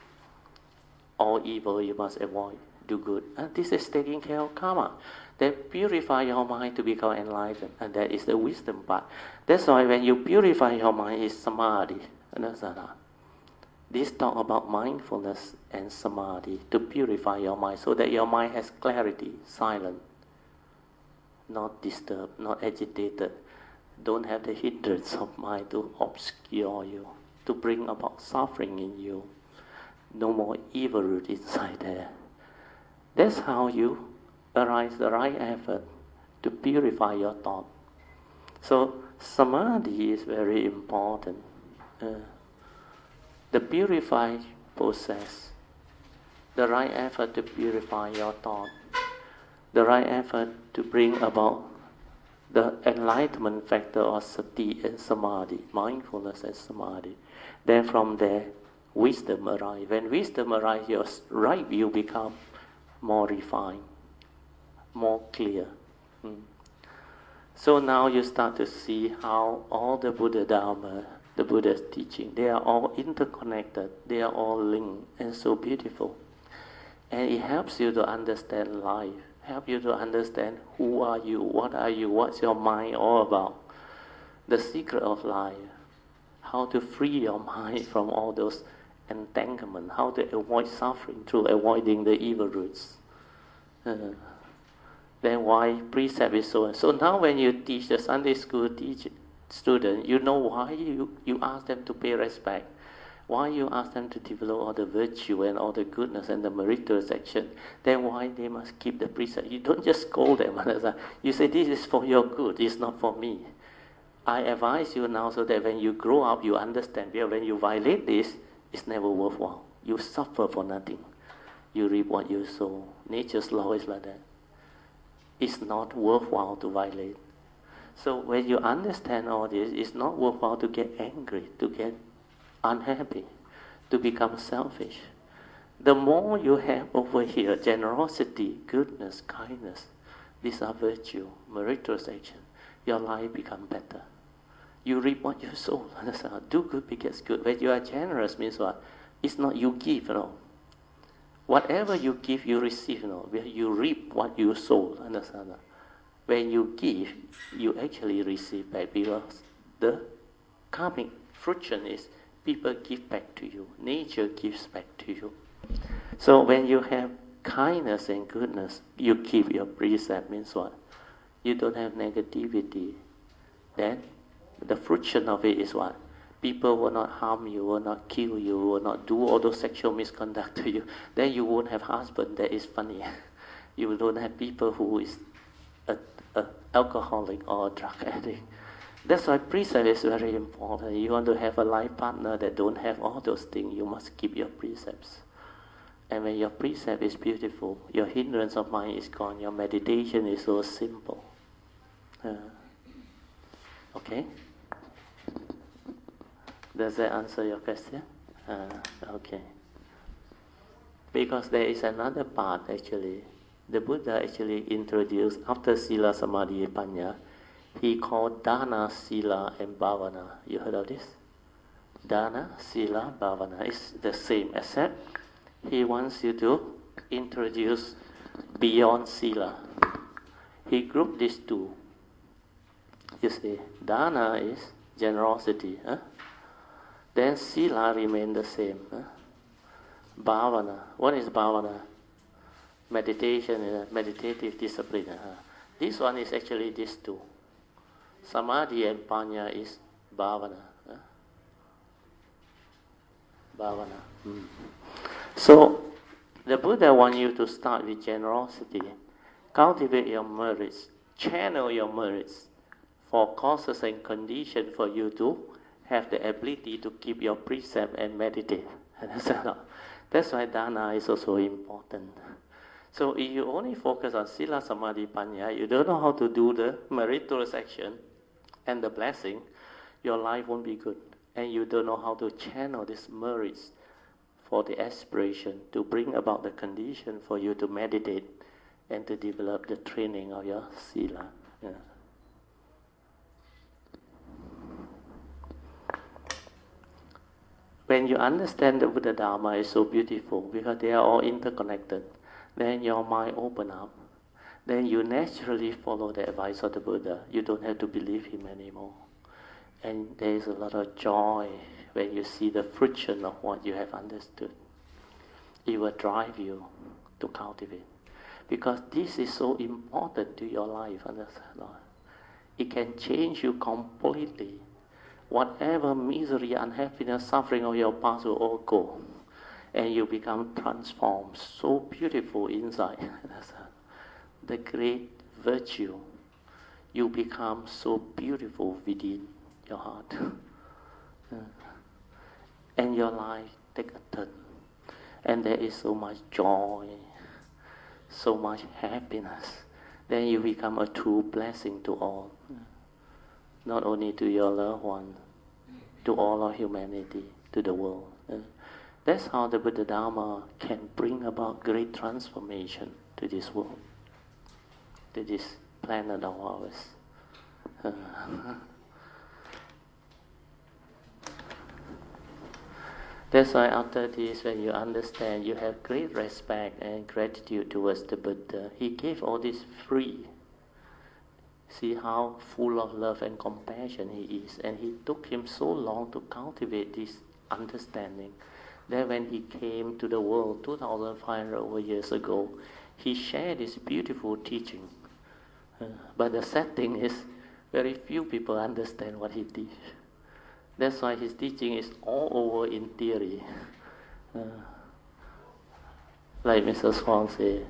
All evil you must avoid. Do good. And this is taking care of karma. Then purify your mind to become enlightened. And that is the wisdom part. That's why when you purify your mind, is samadhi. Understand? This talk about mindfulness and samadhi to purify your mind so that your mind has clarity, silent, not disturbed, not agitated. Don't have the hindrance of mind to obscure you, to bring about suffering in you. No more evil root inside there. That's how you arise the right effort to purify your thought. So samadhi is very important. Uh, the purified process, the right effort to purify your thought. the right effort to bring about the enlightenment factor of sati and samadhi, mindfulness and samadhi. Then from there, wisdom arises. When wisdom arises, your right view becomes more refined, more clear. Mm. So now you start to see how all the Buddha Dharma, the Buddha's teaching, they are all interconnected, they are all linked, and so beautiful. And it helps you to understand life, help you to understand who are you, what are you, what's your mind all about, the secret of life, how to free your mind from all those entanglements, how to avoid suffering through avoiding the evil roots. Uh, then why precept is so. So now when you teach the Sunday school teach student, you know why you, you ask them to pay respect. Why you ask them to develop all the virtue and all the goodness and the meritorious action, then why they must keep the precept. You don't just scold them. You say, this is for your good, it's not for me. I advise you now so that when you grow up, you understand. Because when you violate this, it's never worthwhile. You suffer for nothing. You reap what you sow. Nature's law is like that. It's not worthwhile to violate. So when you understand all this, it's not worthwhile to get angry, to get unhappy, to become selfish. The more you have over here, generosity, goodness, kindness, these are virtue, meritorious action, your life becomes better. You reap what you sow. Do good begets good. When you are generous means what? It's not you give, you know. Whatever you give, you receive, you know. You reap what you sow, understand? When you give, you actually receive back because the karmic fruition is people give back to you. Nature gives back to you. So when you have kindness and goodness, you keep your precept means what? You don't have negativity. Then the fruition of it is what? People will not harm you, will not kill you, will not do all those sexual misconduct to you. Then you won't have husband that is funny. You don't have people who is a, a alcoholic or a drug addict. That's why precept is very important. You want to have a life partner that don't have all those things, you must keep your precepts. And when your precept is beautiful, your hindrance of mind is gone, your meditation is so simple. Uh, okay? Does that answer your question? Uh, okay. Because there is another part actually. The Buddha actually introduced, after Sila, Samadhi, Panya, he called Dana, Sila, and Bhavana. You heard of this? Dana, Sila, Bhavana. It's the same, except he wants you to introduce beyond Sila. He grouped these two. You see, Dana is generosity. Huh? Then Sila remain the same. Huh? Bhavana. What is Bhavana? Meditation, uh, meditative discipline. Uh. This one is actually these two. Samadhi and Panya is Bhavana. Uh. Bhavana. Mm. So, the Buddha wants you to start with generosity. Cultivate your merits. Channel your merits for causes and conditions for you to have the ability to keep your precept and meditate. That's why dana is also important. So if you only focus on sila, samadhi, panya, you don't know how to do the meritorious action and the blessing, your life won't be good. And you don't know how to channel these merits for the aspiration to bring about the condition for you to meditate and to develop the training of your sila. Yeah. When you understand the Buddha Dharma is so beautiful because they are all interconnected, then your mind open up. Then you naturally follow the advice of the Buddha. You don't have to believe him anymore. And there is a lot of joy when you see the fruition of what you have understood. It will drive you to cultivate. Because this is so important to your life, understand? It can change you completely. Whatever misery, unhappiness, suffering of your past will all go. And you become transformed, so beautiful inside. The great virtue. You become so beautiful within your heart. And your life take a turn. And there is so much joy, so much happiness. then you become a true blessing to all, not only to your loved one, to all of humanity, to the world. That's how the Buddha Dharma can bring about great transformation to this world, to this planet of ours. That's why after this, when you understand, you have great respect and gratitude towards the Buddha. He gave all this free. See how full of love and compassion he is. And he took him so long to cultivate this understanding that when he came to the world two thousand five hundred over years ago, he shared this beautiful teaching. Uh, but the sad thing is, very few people understand what he did. That's why his teaching is all over in theory. Uh, like Mister Swan said,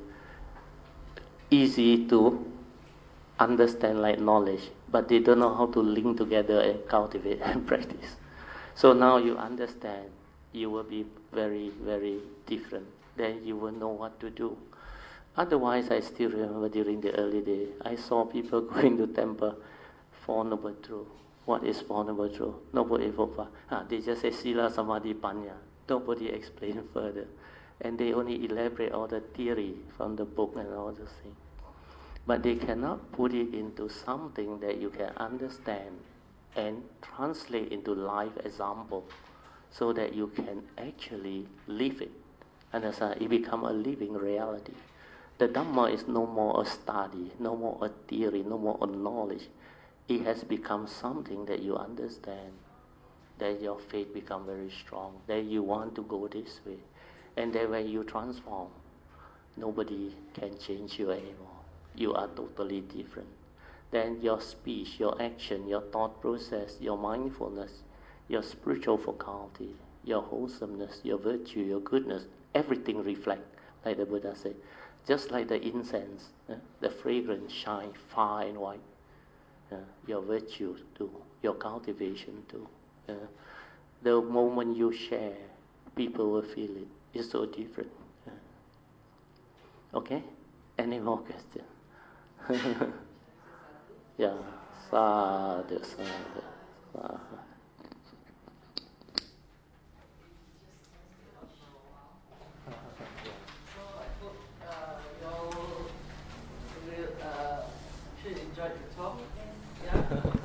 easy to understand like knowledge, but they don't know how to link together and cultivate and practice. So now you understand, you will be very, very different. Then you will know what to do. Otherwise, I still remember during the early days, I saw people going to temple, Four Noble Truths. What is Four Noble Truths? Nobody evoke. Ah, they just say Sila, Samadhi, Panya. Nobody explain further. And they only elaborate all the theory from the book and all those things. But they cannot put it into something that you can understand and translate into life example so that you can actually live it. Understand? It become a living reality. The Dhamma is no more a study, no more a theory, no more a knowledge. It has become something that you understand, that your faith become very strong, that you want to go this way. And then when you transform, nobody can change you anymore. You are totally different. Then your speech, your action, your thought process, your mindfulness, your spiritual faculty, your wholesomeness, your virtue, your goodness, everything reflect, like the Buddha said. Just like the incense, eh, the fragrance shine far and wide. Uh, your virtue too, your cultivation too. Uh, the moment you share, people will feel it. It's so different. Uh, okay? Any more questions? Yeah. Sadhu, sadhu, sadhu.